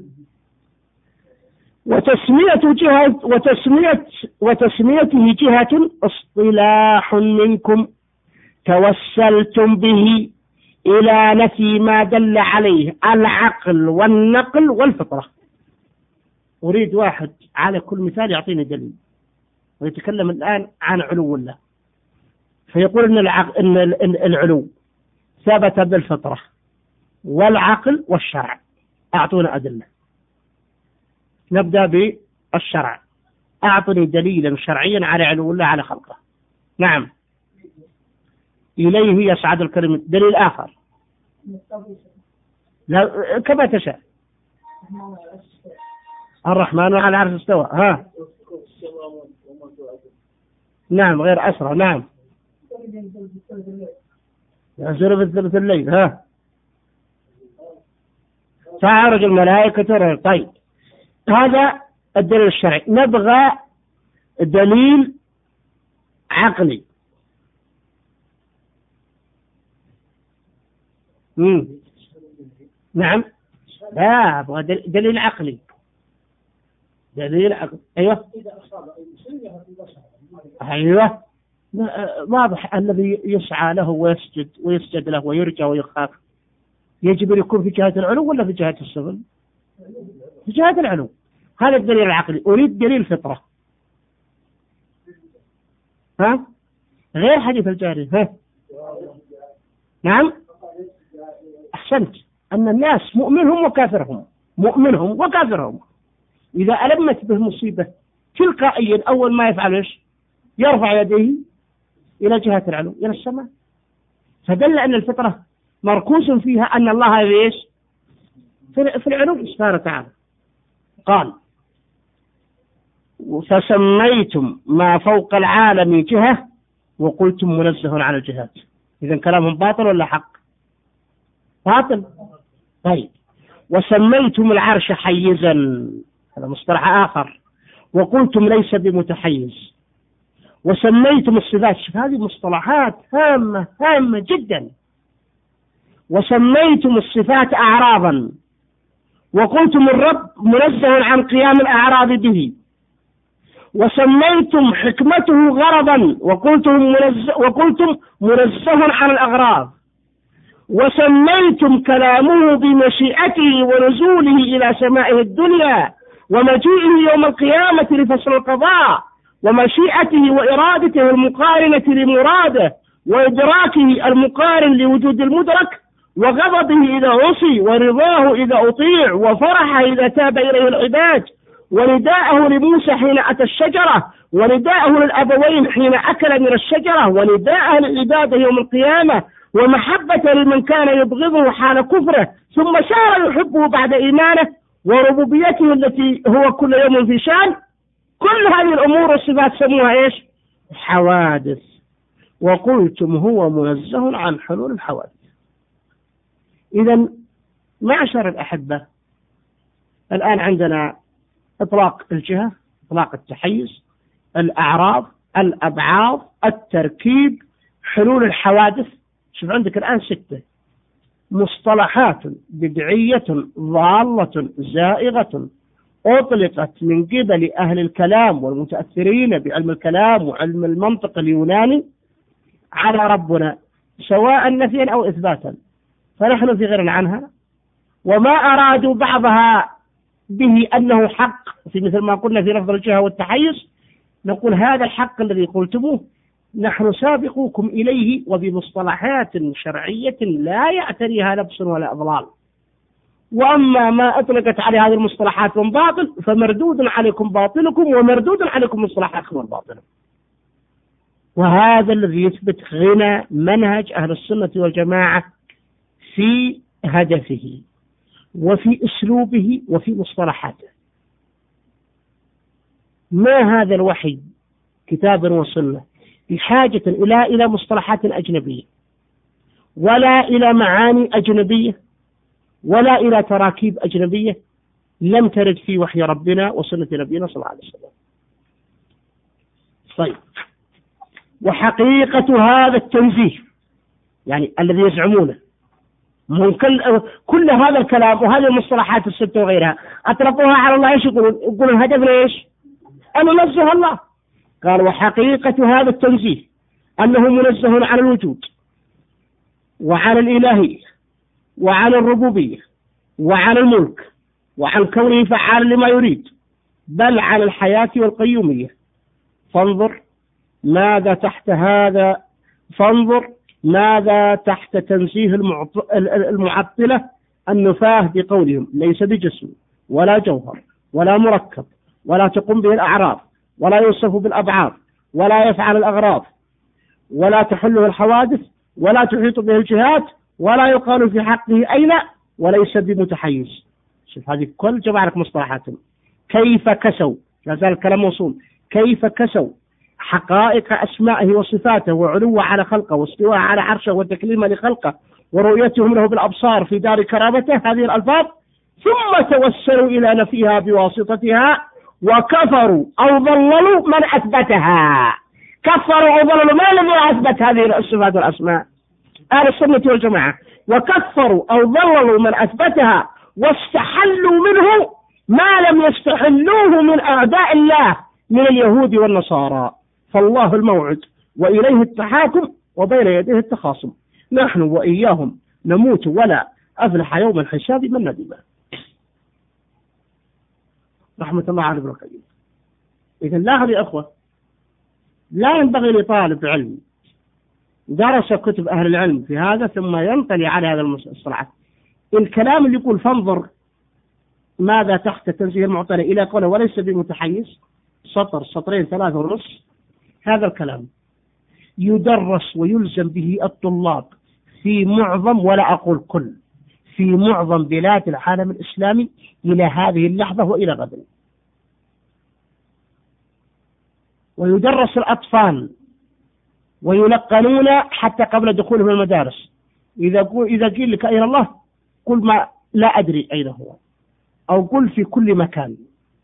وتسميته جهة اصطلاح منكم توسلتم به إلى نفي ما دل عليه العقل والنقل والفطرة. أريد واحد على كل مثال يعطيني دليل، ويتكلم الآن عن علو الله، فيقول إن العلو ثبت بالفطرة والعقل والشرع. أعطونا أدلة. نبدأ بالشرع. أعطني دليلا شرعيا على علو الله على خلقه. نعم. إليه يصعد الكلم. دليل آخر. لا كما تشاء. الرحمن على العرش استوى. نعم غير أسرى. نعم. ينزل في ثلث الليل. تعرج الملائكة. طيب هذا الدليل الشرعي. نبغى دليل عقلي. نعم. لا أبغى دليل عقلي. دليل عقلي. أيوة واضح. الذي يسعى له ويسجد له ويرجى ويخاف يجب أن يكون في جهة العلو ولا في جهة السفل؟ في جهة العلو. هذا الدليل العقلي. أريد دليل فطرة. غير حديث الجاري. نعم. أحسنت. أن الناس مؤمنهم وكافرهم إذا ألمت به مصيبة تلقائيا أول ما يفعل إيش؟ يرفع يديه إلى جهة العلو إلى السماء. فدل أن الفطرة مركوز فيها أن الله إيش؟ في العلو سبحانه وتعالى. قال فسميتم ما فوق العالم جهة وقلتم منزه عن الجهات. إذن كلامهم باطل ولا حق؟ باطل. طيب وسميتم العرش حيزا، هذا مصطلح آخر، وقلتم ليس بمتحيز. وسميتم الصفات، هذه مصطلحات هامة جدا. وسميتم الصفات أعراضا وقلتم الرب منزه عن قيام الأعراض به وسميتم حكمته غرضا وقلتم منزه عن الأغراض، وسميتم كلامه بمشيئته ونزوله إلى سمائه الدنيا ومجيئه يوم القيامة لفصل القضاء، ومشيئته وإرادته المقارنة لمراده، وإدراكه المقارن لوجود المدرك، وغضبه إذا عصي، ورضاه إذا أطيع، وفرحه إذا تاب إليه العباد، ونداءه لموسى حين أتى الشجرة، ونداءه للأبوين حين أكل من الشجرة، ونداءه للعباد يوم القيامة، ومحبة لمن كان يبغضه حال كفره ثم صار يحبه بعد إيمانه، وربوبيته التي هو كل يوم في شان. كل هذه الأمور والصفات سموها إيش؟ حوادث. وقلتم هو منزه عن حلول الحوادث. إذن معشر الأحبة، الآن عندنا إطلاق الجهة، إطلاق التحيز، الأعراض، الأبعاض، التركيب، حلول الحوادث. شوف عندك الآن 6 مصطلحات بدعية ضالة زائغة أطلقت من قبل أهل الكلام والمتأثرين بعلم الكلام وعلم المنطق اليوناني على ربنا، سواء نفيا أو إثباتا، فنحن في غير عنها. وما أرادوا بعضها به أنه حق، في مثل ما قلنا في لفظ الجهة والتحيز، نقول هذا الحق الذي قلتموه نحن سابقوكم إليه، وبمصطلحات شرعية لا يعتريها لبس ولا أضلال. وأما ما أطلقت على هذه المصطلحات من باطل فمردود عليكم باطلكم، ومردود عليكم مصطلحاتكم الباطلة. وهذا الذي يثبت غنى منهج أهل السنة والجماعة في هدفه وفي أسلوبه وفي مصطلحاته. ما هذا الوحي كتاب وسنة بحاجة إلى مصطلحات أجنبية، ولا إلى معاني أجنبية، ولا إلى تراكيب أجنبية لم ترد في وحي ربنا وسنة نبينا صلى الله عليه وسلم. طيب، وحقيقة هذا التنزيه يعني الذي يزعمونه من كل هذا الكلام وهذه المصطلحات 6 وغيرها أطلقوها على الله، ايش يقولون هدفنا ايش؟ أن ننزه الله. قال وحقيقة هذا التنزيه أنه منزه عن الوجود وعن الإلهية وعن الربوبية وعن الملك وعن كونه فعال لما يريد، بل عن الحياة والقيومية. فانظر ماذا تحت تنزيه المعطلة النفاه بقولهم ليس بجسم ولا جوهر ولا مركب ولا تقوم به الأعراض ولا يوصف بالأبعاد ولا يفعل الأغراض ولا تحله الحوادث ولا تحيط به الجهات ولا يقال في حقه أين وليس بمتحيز. شوف هذه كل جمع لك مصطلحاتهم. كيف كسوا، لا زال الكلام موصول، كيف كسوا حقائق أسمائه وصفاته وعلوه على خلقه واستواء على عرشه وتكليمه لخلقه ورؤيتهم له بالأبصار في دار كرامته، هذه الألفاظ، ثم توسلوا إلى نفيها بواسطتها وكفروا أو ضللوا من أثبتها. كفروا أو ضللوا ما الذي أثبت هذه الصفات والأسماء؟ أهل السنة والجماعة. وكفروا أو ضللوا من أثبتها واستحلوا منه ما لم يستحلوه من أعداء الله من اليهود والنصارى. فالله الموعد وإليه التحاكم وبين يديه التخاصم. نحن وإياهم نموت ولا أفلح يوم الحساب من ندم. رحمة الله على ابن القيم. إذن لاحظوا يا أخوة، لا ينبغي لطالب علم درس كتب أهل العلم في هذا ثم ينطلي على هذا المصطلحات. الكلام اللي يقول فانظر ماذا تحت تنزيه المعطلة إلى قوله وليس بمتحيز، سطر سطرين 3 ونص، هذا الكلام يدرس ويلزم به الطلاب في معظم، ولا أقول كل، في معظم بلاد العالم الإسلامي إلى هذه اللحظة وإلى غد. ويدرس الأطفال ويلقنون حتى قبل دخولهم المدارس. إذا قيل لك أين الله قل ما لا أدري أين هو، أو قل في كل مكان.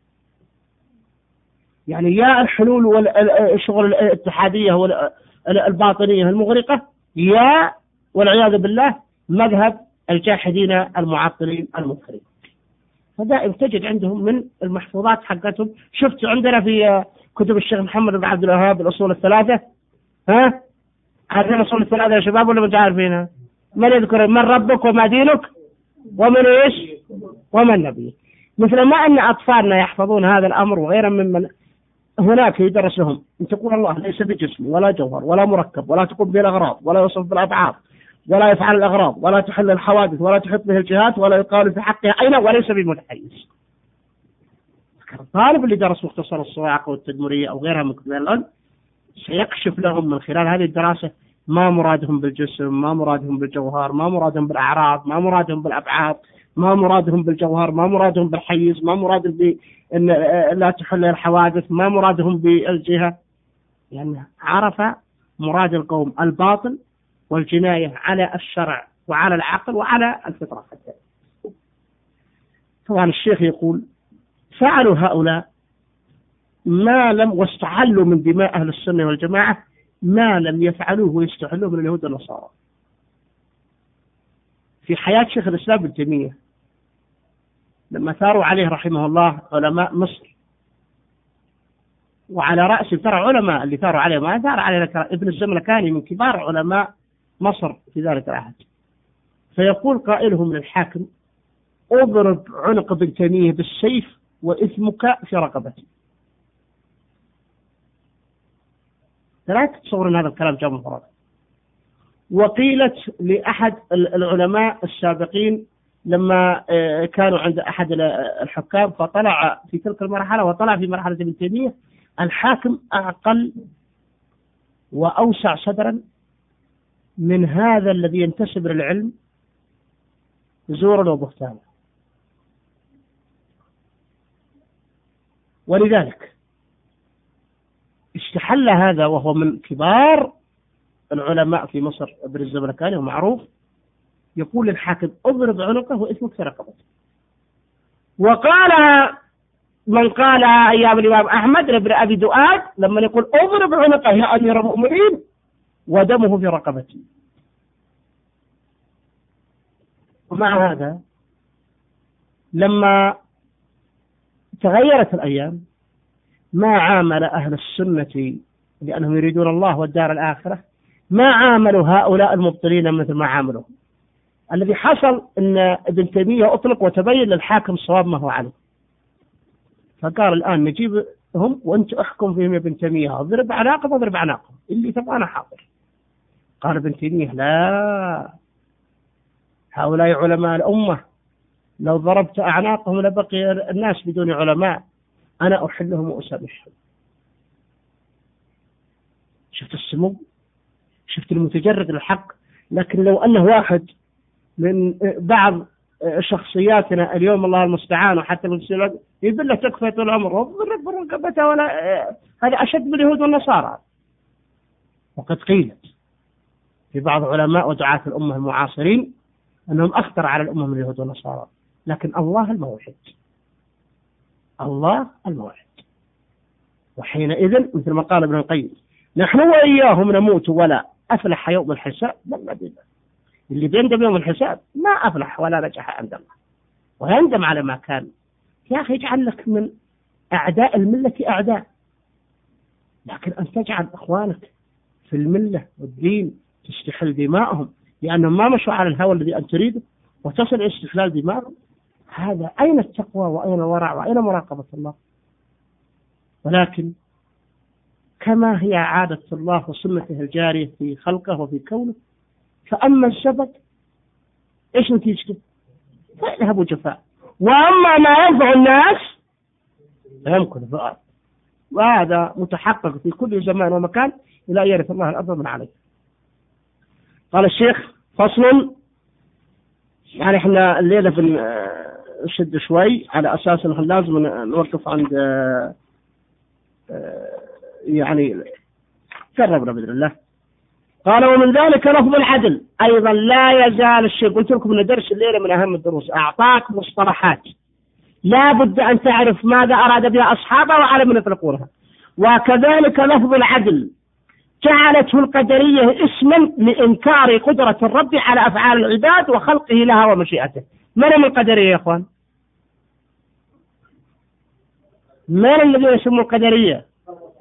يعني يا الحلول والشغل الاتحادية والباطنية المغرقة، يا والعياذ بالله مذهب الجاحدين المعطلين المنكرين. فدائم تجد عندهم من المحفوظات حقتهم. شفت عندنا في كتب الشيخ محمد بن عبد الوهاب الأصول الثلاثة؟ ها؟ عارفين الأصول الثلاثة يا شباب ولا مش عارفينها؟ من يذكر من ربك وما دينك ومن إيش ومن نبيك. مثل ما أن أطفالنا يحفظون هذا الأمر وغيرا ممن هناك يدرس لهم أن تقول الله ليس بجسم ولا جوهر ولا مركب ولا تقوم به الأغراض ولا يوصف بالأفعال ولا يفعل الأغراض ولا تحل الحوادث ولا تحط به الجهات ولا يقال في حقها أين وليس بمتحيز. الطالب اللي درس مختصر الصواعق والتدمرية أو غيرها من كتب العلم سيكشف لهم من خلال هذه الدراسة ما مرادهم بالجسم، ما مرادهم بالجوهر، ما مرادهم بالأعراض، ما مرادهم بالأبعاد، ما مرادهم بالجوهر، ما مرادهم بالحيز، ما مرادهم بأن لا تحل الحوادث، ما مرادهم بالجهة. يعني عرف مراد القوم الباطل والجناية على الشرع وعلى العقل وعلى الفطرة حتى. طبعا الشيخ يقول فعلوا هؤلاء ما لم واستحلوا من دماء أهل السنة والجماعة ما لم يفعلوه ويستحلوه من اليهود والنصارى. في حياة شيخ الإسلام ابن تيمية لما ثاروا عليه رحمه الله علماء مصر، وعلى رأس ترى علماء اللي ثاروا عليه ما ثار عليه ابن الزملكاني من كبار علماء مصر في ذلك العهد. فيقول قائلهم للحاكم اضرب عنق ابن تيمية بالسيف وإثمك في رقبتي. لا تتصورون هذا الكلام جاء من فراغ. وقيلت لأحد العلماء السابقين لما كانوا عند أحد الحكام فطلع في تلك المرحلة وطلع في مرحلة ابن تيمية الحاكم أعقل وأوسع صدرا من هذا الذي ينتسب للعلم زورا وبهتانا. ولذلك استحل هذا وهو من كبار العلماء في مصر ابن الزملكاني ومعروف، يقول للحاكم اضرب عنقه واسمك في رقبته. وقال من قال ايام الامام احمد بن ابي دؤاد لما يقول اضرب عنقه يا امير المؤمنين ودمه في رقبتي. ومع هذا لما تغيرت الأيام ما عامل أهل السنة لأنهم يريدون الله والدار الآخرة ما عاملوا هؤلاء المبطلين مثل ما عاملوا. الذي حصل أن ابن تيمية أطلق وتبين للحاكم صواب ما هو عليه، فقال الآن نجيبهم وأنت أحكم فيهم يا ابن تيمية، اضرب عناقهم اضرب عناقهم اللي تبغى أنا حاضر. قال ابن تيمية لا، هؤلاء علماء الأمة لو ضربت أعناقهم لبقي الناس بدون علماء، أنا أحلهم وأسامحهم. شفت السمو، شفت المتجرد للحق. لكن لو أنه واحد من بعض شخصياتنا اليوم الله المستعان وحتى المسلمين يذله تكفى طول عمره وضرب رقبته ولا هذا أشد من اليهود والنصارى. وقد قيلت في بعض علماء ودعاة الأمة المعاصرين أنهم أخطر على الأمة من اليهود والنصارى. لكن الله الموحد، الله الموحد. وحينئذ مثل ما قال ابن القيم نحن وإياهم نموت ولا أفلح يوم الحساب. اللي بيندم يوم الحساب ما أفلح ولا نجح عند الله ويندم على ما كان. يا أخي اجعل لك من أعداء الملة أعداء، لكن أن تجعل أخوانك في الملة والدين تستحل دماءهم لأنهم ما مشوا على الهوى الذي أنت تريده وتصل إلى استحلال دماءهم. هذا أين التقوى وأين الورع وأين مراقبة الله؟ ولكن كما هي عادة الله وسنته الجارية في خلقه وفي كونه، فأما الزبد إيش نتيجته؟ فيذهب جفاء، وأما ما ينفع الناس فيمكن ضعف. وهذا متحقق في كل زمان ومكان إلى أن يرث الله الأرض من عليه. قال الشيخ فصل، يعني احنا الليلة بنشد شوي على أساس أنه لازم نوقف عند يعني قربنا بإذن الله. قال ومن ذلك لفظ العدل أيضا لا يزال الشيخ، قلت لكم أن درس الليلة من أهم الدروس، أعطاك مصطلحات لا بد أن تعرف ماذا أراد بها أصحابه وعلى من يطلقونها. وكذلك لفظ العدل جعلته القدرية اسما لإنكار قدرة الرب على أفعال العباد وخلقه لها ومشيئته. من هم القدرية يا أخوان؟ من الذين يسمون القدرية؟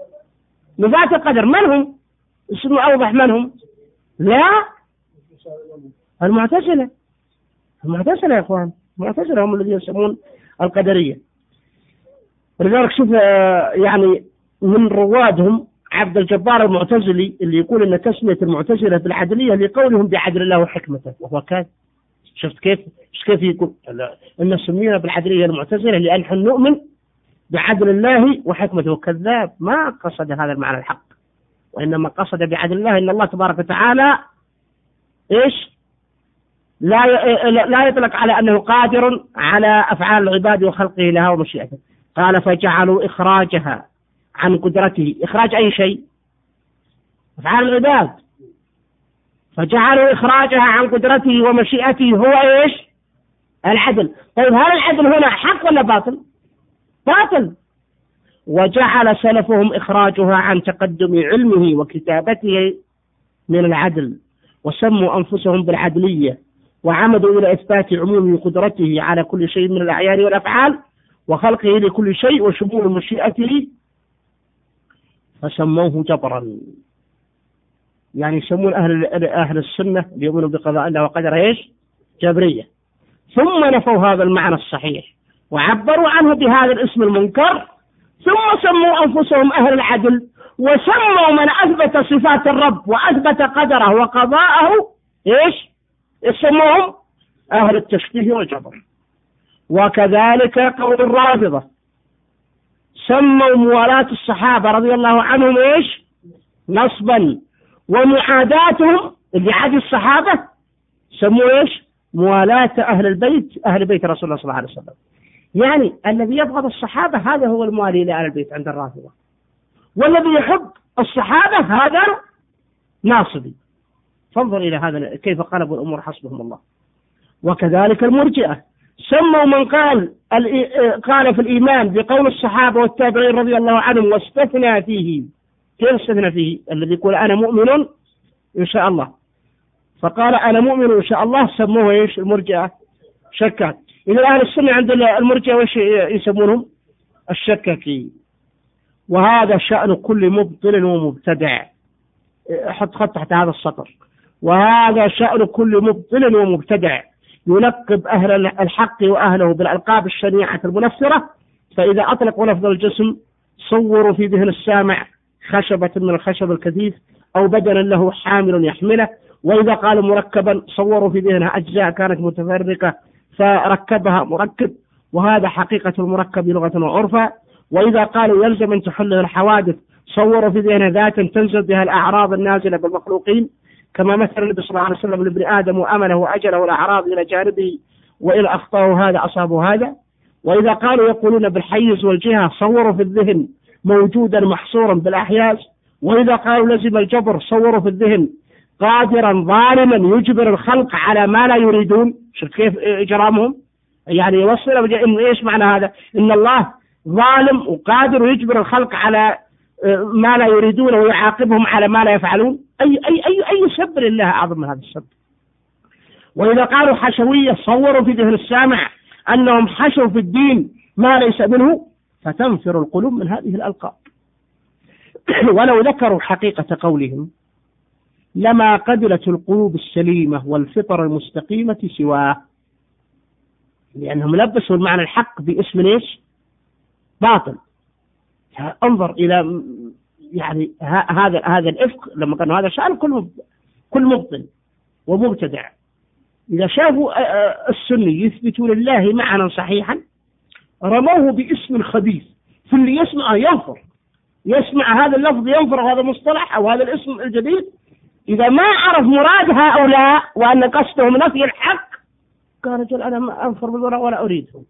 نفاة القدر من هم؟ اسمه أوضح من هم؟ لا، المعتزلة يا إخوان، المعتزلة هم الذين يسمون القدرية. ولذلك شوف يعني من روادهم عبد الجبار المعتزلي اللي يقول أن تسمية المعتزلة بالعدلية لقولهم بعدل الله وحكمته، وهو كان شفت كيف يقول إن سمينا بالعدلية المعتزلة لأن نحن نؤمن بعدل الله وحكمته. كذاب، ما قصد هذا المعنى الحق، وإنما قصد بعدل الله إن الله تبارك وتعالى إيش لا يطلق على أنه قادر على أفعال العباد وخلقه لها ومشيئته. قال فجعلوا إخراجها عن قدرته، إخراج أي شيء؟ أفعال العباد، فجعلوا إخراجها عن قدرته ومشيئته هو إيش؟ العدل. طيب هل العدل هنا حق ولا باطل؟ باطل. وجعل سلفهم إخراجها عن تقدم علمه وكتابته من العدل، وسموا أنفسهم بالعدلية، وعمدوا إلى إثبات عموم قدرته على كل شيء من الأعيان والأفعال وخلقه لكل شيء وشمول مشيئته، فسموه جبرا. يعني يسمون أهل السنة يؤمنوا بقضاء الله وقدره إيش؟ جبرية. ثم نفوا هذا المعنى الصحيح وعبروا عنه بهذا الاسم المنكر، ثم سموا أنفسهم أهل العدل، وسموا من أثبت صفات الرب وأثبت قدره وقضاءه إيش؟ يسموهم أهل التشبيه والجبر. وكذلك قول الرافضة، سموا موالاة الصحابة رضي الله عنهم إيش؟ نصبا، ومعاداتهم اللي عادي الصحابة سموا إيش؟ موالاة أهل بيت رسول الله صلى الله عليه وسلم. يعني الذي يبغض الصحابة هذا هو الموالي لأهل البيت عند الرافضة، والذي يحب الصحابة هذا ناصبي. فانظر إلى هذا كيف قلبوا الأمور حسبهم الله. وكذلك المرجئة سموا من قال في الإيمان بقول الصحابة والتابعين رضي الله عنهم واستثنى فيه. كيف استثنى فيه؟ الذي يقول أنا مؤمن إن شاء الله، فقال أنا مؤمن إن شاء الله، سموه إيش؟ المرجئة شكاك. إذا أهل السنة عند المرجئة وإيش يسمونهم؟ الشكاكي. وهذا شأن كل مبطل ومبتدع. حط خط تحت هذا السطر. وهذا شأن كل مبطل ومبتدع يلقب أهل الحق وأهله بالألقاب الشنيعة المنفرة، فإذا أطلقوا لفظ الجسم صوروا في ذهن السامع خشبة من الخشب الكثيف أو بدنا له حامل يحمله، وإذا قالوا مركبا صوروا في ذهنها أجزاء كانت متفرقة فركبها مركب، وهذا حقيقة المركب لغة وعرفا. وإذا قالوا يلزم أن تحله الحوادث صوروا في ذهنها ذاتا تنزل بها الأعراض النازلة بالمخلوقين، كما مثل النبي صلى الله عليه وسلم لابن آدم وأمله وأجله الأعراض إلى جانبه، وإلى أخطأه هذا أصابه هذا. وإذا قالوا يقولون بالحيز والجهة صوروا في الذهن موجودا محصورا بالأحياز. وإذا قالوا لزم الجبر صوروا في الذهن قادرا ظالما يجبر الخلق على ما لا يريدون. شوف كيف إجرامهم، يعني يوصل إن إيش معنى هذا؟ إن الله ظالم وقادر ويجبر الخلق على ما لا يريدون ويعاقبهم على ما لا يفعلون. أي سب لله أعظم من هذا السب. وإذا قالوا حشوية صوروا في ذهن السامع أنهم حشوا في الدين ما ليس منه، فتنفر القلوب من هذه الألقاب. ولو ذكروا حقيقة قولهم لما قبلت القلوب السليمة والفطر المستقيمة سواه، لأنهم لبسوا المعنى الحق باسم إيش؟ باطل. انظر إلى يعني هذا الإفك لما كانوا هذا شأن كل مبطل ومبتدع. إذا شافوا السني يثبتون لله معنى صحيحا رموه باسم خبيث، فاللي يسمع يسمع هذا اللفظ ينفر هذا المصطلح أو هذا الاسم الجديد، إذا ما عرف مراد هؤلاء وأن قصدهم نفي الحق قال رجل أنا ما أنفر بالوراء ولا أريدهم،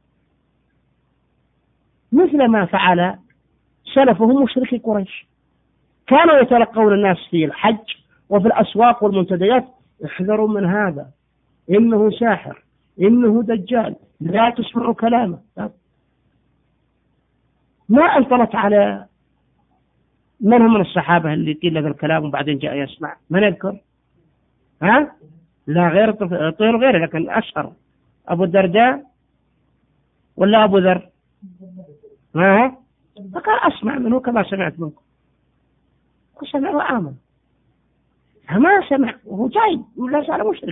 مثل ما فعل سلفهم مشركي قريش. كانوا يتلقون الناس في الحج وفي الأسواق والمنتديات احذروا من هذا، إنه ساحر، إنه دجال، لا تسمعوا كلامه. ما أنطلت على من هم من الصحابة اللي قيل هذا الكلام وبعدين جاء يسمع؟ من يذكر؟ لا غير طير غيره، لكن أشهر أبو الدرداء ولا أبو ذر؟ فقال أسمع منه كما سمعت منكم. وسمع وآمن. فما سمع وهو جاي ولا صار مشرك،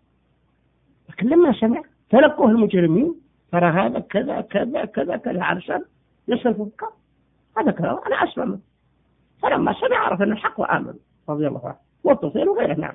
لكن لما سمع تلقوه المجرمين ترى هذا كذا كذا كذا كذا عرشان يصل في الكون، هذا كلام أنا أسمع منه. فلما سمع عرف أن الحق وآمن رضي الله عنه والطفيل وغيره. نعم.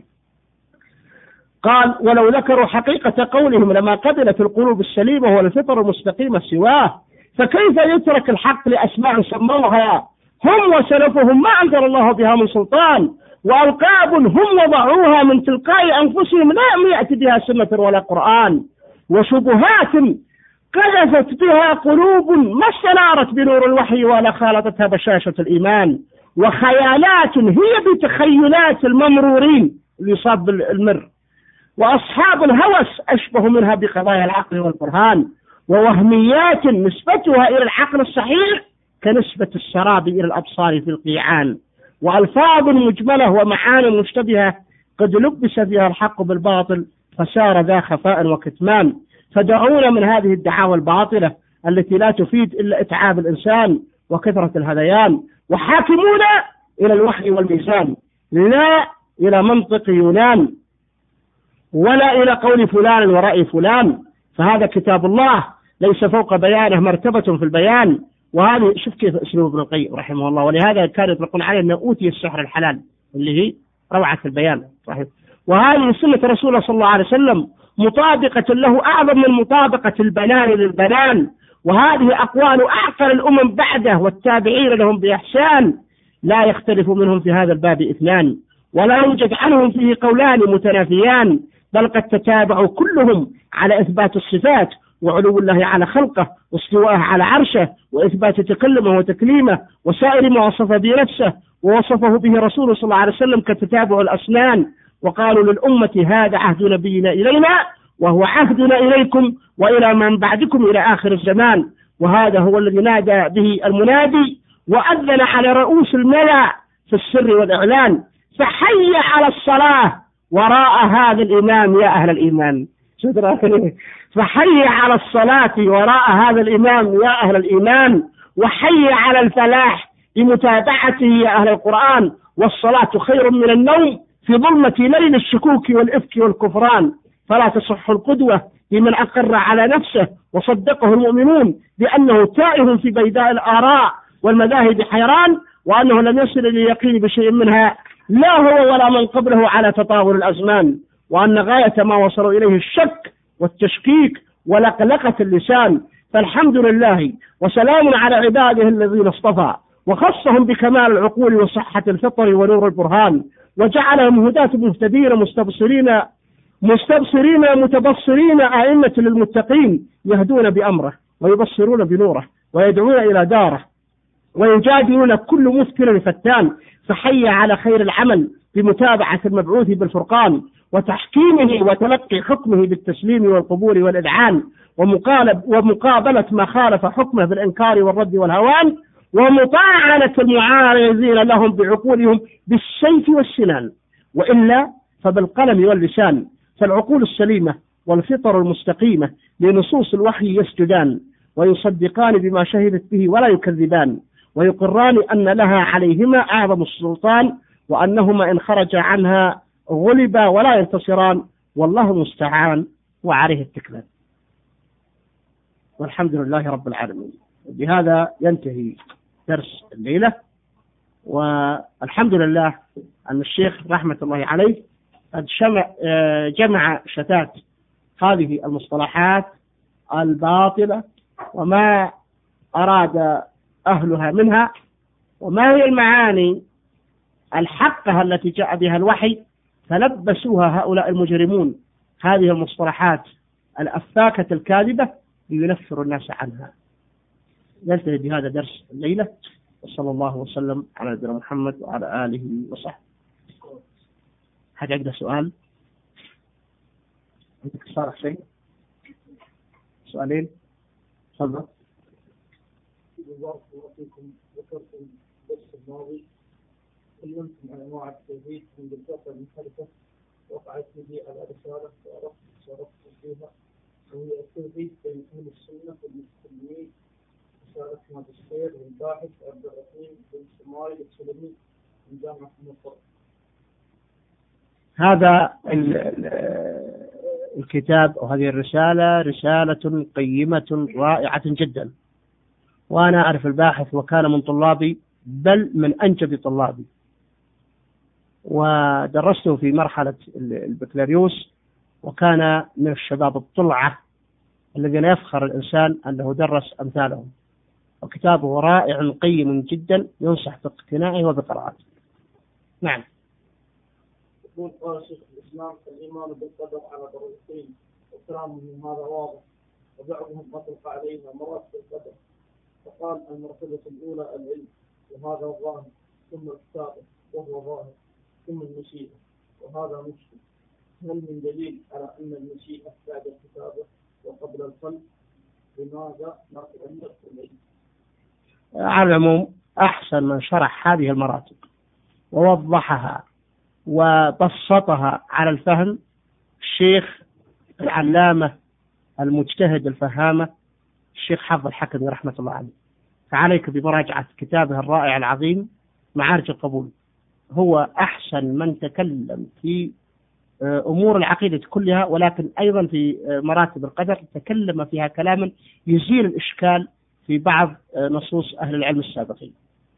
قال ولو ذكروا حقيقة قولهم لما قبلت القلوب السليمة والفطر المستقيمة سواه، فكيف يترك الحق لأسماء سموها هم وسلفهم ما أنزل الله بها من سلطان، وألقاب هم وضعوها من تلقاء أنفسهم لا يأتي بها سنة ولا قرآن، وشبهات قذفت بها قلوب ما استنارت بنور الوحي ولا خالطتها بشاشة الإيمان، وخيالات هي بتخيلات الممرورين اللي صاب المر، وأصحاب الهوس أشبه منها بقضايا العقل والبرهان، ووهميات نسبتها إلى العقل الصحيح كنسبة السراب إلى الأبصار في القيعان، وألفاظ مجملة ومعاني مشتبهة قد لبس فيها الحق بالباطل فسار ذا خفاء وكتمان. فدعونا من هذه الدعاوى الباطلة التي لا تفيد إلا إتعاب الإنسان وكثرة الهذيان، وحاكمونا إلى الوحي والميزان، لا إلى منطق يونان ولا إلى قول فلان ورأي فلان، فهذا كتاب الله ليس فوق بيانه مرتبة في البيان. وهذه شوف كيف أسلوب ابن القيم رحمه الله، ولهذا كانوا يطلقون عليه أنه أوتي السحر الحلال اللي هي روعة البيان رحمه. وهذه سنة رسول صلى الله عليه وسلم مطابقة له أعظم من مطابقة البنان للبنان، وهذه أقوال أعقل الأمم بعده والتابعين لهم بإحسان، لا يختلف منهم في هذا الباب اثنان، ولا يوجد عنهم فيه قولان متنافيان، بل قد تتابعوا كلهم على إثبات الصفات وعلو الله على خلقه واستواءه على عرشه وإثبات تكلمه وتكليمه وسائر ما وصف به نفسه ووصفه به رسوله صلى الله عليه وسلم كتتابع الأسنان. وقالوا للأمة هذا عهد نبينا إلينا وهو عهدنا إليكم وإلى من بعدكم إلى آخر الزمان. وهذا هو الذي نادى به المنادي وأذن على رؤوس الملأ في السر والإعلان، فحي على الصلاة وراء هذا الإمام يا أهل الإيمان. فحي على الصلاة وراء هذا الإمام يا أهل الإيمان، وحي على الفلاح بمتابعته يا أهل القرآن، والصلاة خير من النوم في ظلمة ليل الشكوك والإفك والكفران. فلا تصح القدوة لمن أقر على نفسه وصدقه المؤمنون بأنه تائه في بيداء الآراء والمذاهب حيران، وأنه لم يصل لليقين بشيء منها لا هو ولا من قبله على تطاول الأزمان، وأن غاية ما وصلوا إليه الشك والتشكيك ولقلقة اللسان. فالحمد لله وسلام على عباده الذين اصطفى وخصهم بكمال العقول وصحة الفطر ونور البرهان، وجعلهم هداة مهتدين مستبصرين متبصرين أئمة للمتقين، يهدون بأمره ويبصرون بنوره ويدعون إلى داره ويجادلون كل مثكر فتان. فحي على خير العمل بمتابعة المبعوث بالفرقان وتحكيمه وتلقي حكمه بالتسليم والقبول والإذعان، ومقابلة ما خالف حكمه بالإنكار والرد والهوان، ومطاعنة المعارضين لهم بعقولهم بالسيف والسنان، وإلا فبالقلم واللسان. فالعقول السليمة والفطر المستقيمة لنصوص الوحي يسجدان ويصدقان بما شهدت به ولا يكذبان، ويقران أن لها عليهما أعظم السلطان، وأنهما إن خرج عنها غلبا ولا ينتصران، والله المستعان وعليه التكلان. والحمد لله رب العالمين. بهذا ينتهي درس الليلة، والحمد لله أن الشيخ رحمة الله عليه قد جمع شتات هذه المصطلحات الباطلة وما أراد أهلها منها، وما هي المعاني الحقة التي جاء بها الوحي، فلبسوها هؤلاء المجرمون هذه المصطلحات الأفاكة الكاذبة لينفروا الناس عنها. ننتهي بهذا درس الليلة، وصلى الله وسلم على نبينا محمد وعلى آله وصحبه. حد عنده سؤال؟ عندك صالح شيء؟ سؤالين؟ تفضل. بارك الله فيكم. ذكرتم الدرس الماضي كلمتم عن انواع التوحيد من الفرق المختلفه، وقعت لي على رساله شاركت فيها وهي التوحيد بين اهل السنه والمسلمين، شاركت ماجستير والباحث عبد الرحيم بن سماي السلمي من جامعة مصر. هذا الكتاب أو هذه الرسالة رسالة قيمة رائعة جدا، وأنا أعرف الباحث وكان من طلابي بل من أنجب طلابي، ودرسته في مرحلة البكالوريوس، وكان من الشباب الطلعة الذين يفخر الإنسان أنه درس أمثالهم، وكتابه رائع قيم جدا ينصح باقتنائه وبقراءته. نعم. يقول قال شيخ الإسلام الإيمان بالقدر على درجتين وكلامهم هذا واضح، وبعضهم أطلق علينا مراتب القدر، فقال المرتبة الأولى العلم وهذا الظاهر، ثم الكتابة وهو ظاهر، ثم المشيئة وهذا مشكل. هل من دليل على أن المشيئة بعد الكتابة وقبل الخلق؟ لماذا لا تؤمر العلم؟ على العموم أحسن من شرح هذه المراتب ووضحها وبسطها على الفهم الشيخ العلامة المجتهد الفهامة الشيخ حافظ الحكمي رحمة الله عليه، فعليك بمراجعة كتابه الرائع العظيم معارج القبول. هو أحسن من تكلم في أمور العقيدة كلها، ولكن أيضا في مراتب القدر تكلم فيها كلاما يزيل الإشكال في بعض نصوص أهل العلم السابقين.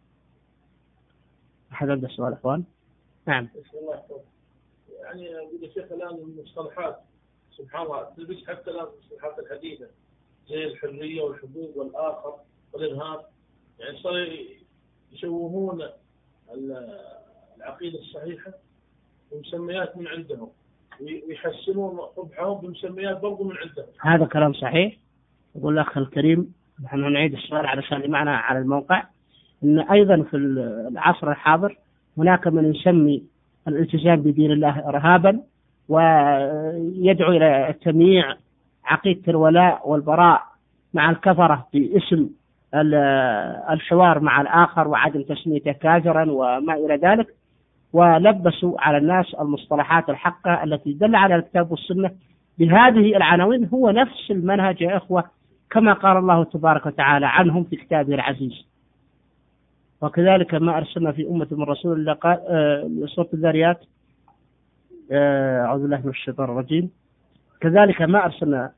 أحد عنده سؤال أخوان؟ نعم. يعني يقول الشيخ الآن المصطلحات سبحان الله تلبس حتى الآن المصطلحات الحديثة زي الحرية والحقوق والآخر والإرهاب، يعني صار يشوهون العقيدة الصحيحة بمسميات من عندهم، ويحسنون قبحهم بمسميات برضو من عندهم. هذا كلام صحيح. يقول الأخ الكريم نحن نعيد السؤال علشان معنا على الموقع، إن أيضا في العصر الحاضر هناك من يسمي الالتزام بدين الله إرهابا، ويدعو إلى تمييع عقيدة الولاء والبراء مع الكفرة باسم الحوار مع الآخر وعدم تسميته كافرا وما إلى ذلك، ولبسوا على الناس المصطلحات الحقة التي دل على الكتاب والسنة بهذه العناوين. هو نفس المنهج يا إخوة كما قال الله تبارك وتعالى عنهم في كتابه العزيز، وكذلك ما أرسلنا في أمة من رسول إلا قال سورة الذاريات أعوذ بالله من الشيطان الرجيم، كذلك ما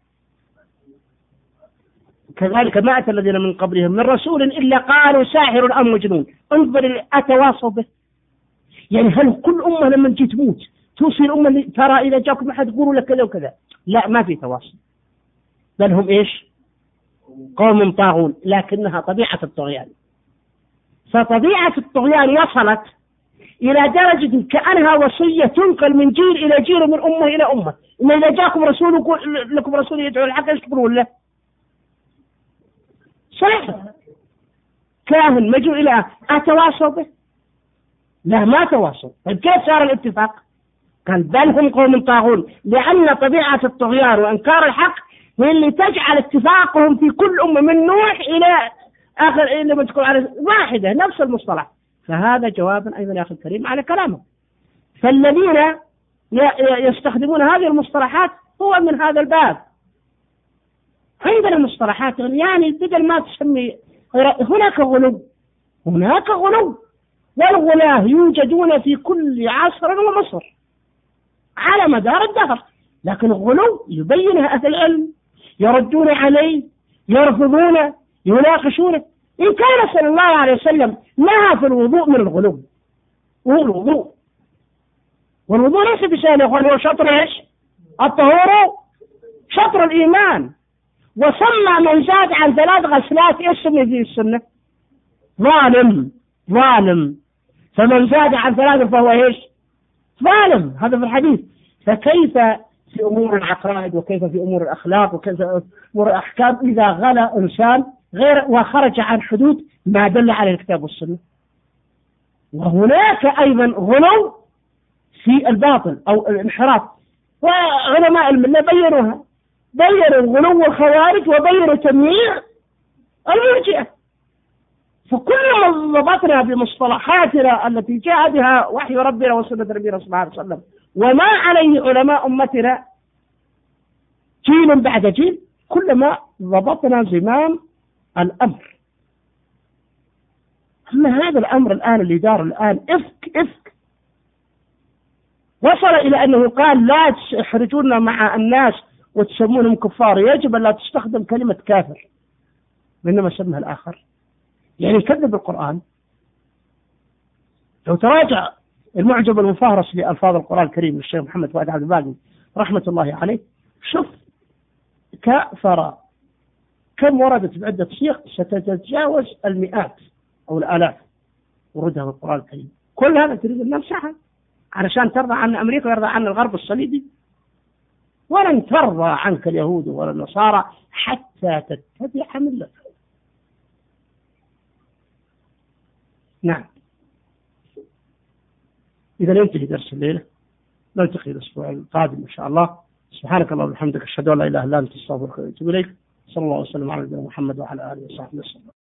أتى الذين من قبلهم من رسول إلا قالوا ساحر أم مجنون. انظر أتواصوا به، يعني هل كل أمة لما تجي تموت توصي الأمة ترى إذا جاكم أحد يقولوا لك كذا وكذا؟ لا، ما في تواصل، بل هم إيش؟ قوم طاغون، لكنها طبيعة الطغيان. فطبيعة الطغيان وصلت إلى درجة كأنها وصية تنقل من جيل إلى جيل ومن أمة إلى أمة. إن إذا جاكم رسول يقول لكم رسول يدعو الحق إيش تقولون له؟ صحيح كاهن مجوء إلى أتواصوا به؟ لا، ما تواصل. طيب كيف صار الاتفاق؟ قال بل هم قوم طاغون، لأن طبيعة الطغيان وإنكار الحق هي اللي تجعل اتفاقهم في كل أمة من نوح إلى آخر إلى ما تقول على واحدة نفس المصطلح. فهذا جوابا أيضا يا أخي الكريم على كلامه. فالذين يستخدمون هذه المصطلحات هو من هذا الباب. عندنا مصطلحات يعني بدل ما تسمي هناك غلو، والغلاة يوجدون في كل عصر ومصر على مدار الدهر، لكن الغلو يبينها أهل العلم، يردون عليه، يرفضونه، يناقشونه. إن كان صلى الله عليه وسلم نهى في الوضوء من الغلو، والوضوء ليس بسهل يا أخوان، هو شطر إيش؟ الطهور شطر الإيمان. وسمى من زاد عن 3 غسلات إيش سمي في السنة؟ ظالم. فمن زاد عن 3 فهو إيش؟ ظالم. هذا في الحديث. فكيف في أمور العقائد، وكيف في أمور الأخلاق، وكيف في أمور الأحكام إذا غلا إنسان غير وخرج عن حدود ما دل عليه الكتاب والسنة؟ وهناك أيضا غلو في الباطل أو الانحراف، وعلماء الملة بيّنوا غلو الخوارج وبيّنوا تمييع المرجئة. فكل ما ضبطنا بمصطلحاتنا التي جاء بها وحي ربنا وسنة نبينا صلى الله عليه وسلم وما عليه علماء أمتنا جيل بعد جيل، كلما ضبطنا زمام الأمر. أما هذا الأمر الآن اللي دار الآن إفك وصل إلى أنه قال لا تحرجونا مع الناس وتسمونهم كفار، يجب أن لا تستخدم كلمة كافر بينما سمها الآخر، يعني يكذب القرآن. لو تراجع المعجم المفهرس لألفاظ القرآن الكريم للشيخ محمد فؤاد عبد الباقي رحمة الله عليه، شوف كفر كم وردت بعدة صيغ ستتجاوز المئات أو الآلاف وردها في القرآن الكريم. كل هذا تريد أن نمسحها علشان ترضى عن أمريكا ويرضى عن الغرب الصليبي؟ ولن ترضى عنك اليهود ولا النصارى حتى تتبع ملتهم. نعم. إذا ينتهي درس الليلة، نلتقي الأسبوع القادم إن شاء الله. سبحانك اللهم وبحمدك، أشهد أن لا إله إلا أنت، أستغفرك وأتوب إليك. صلى الله وسلم على نبينا محمد وعلى آله وصحبه وسلم.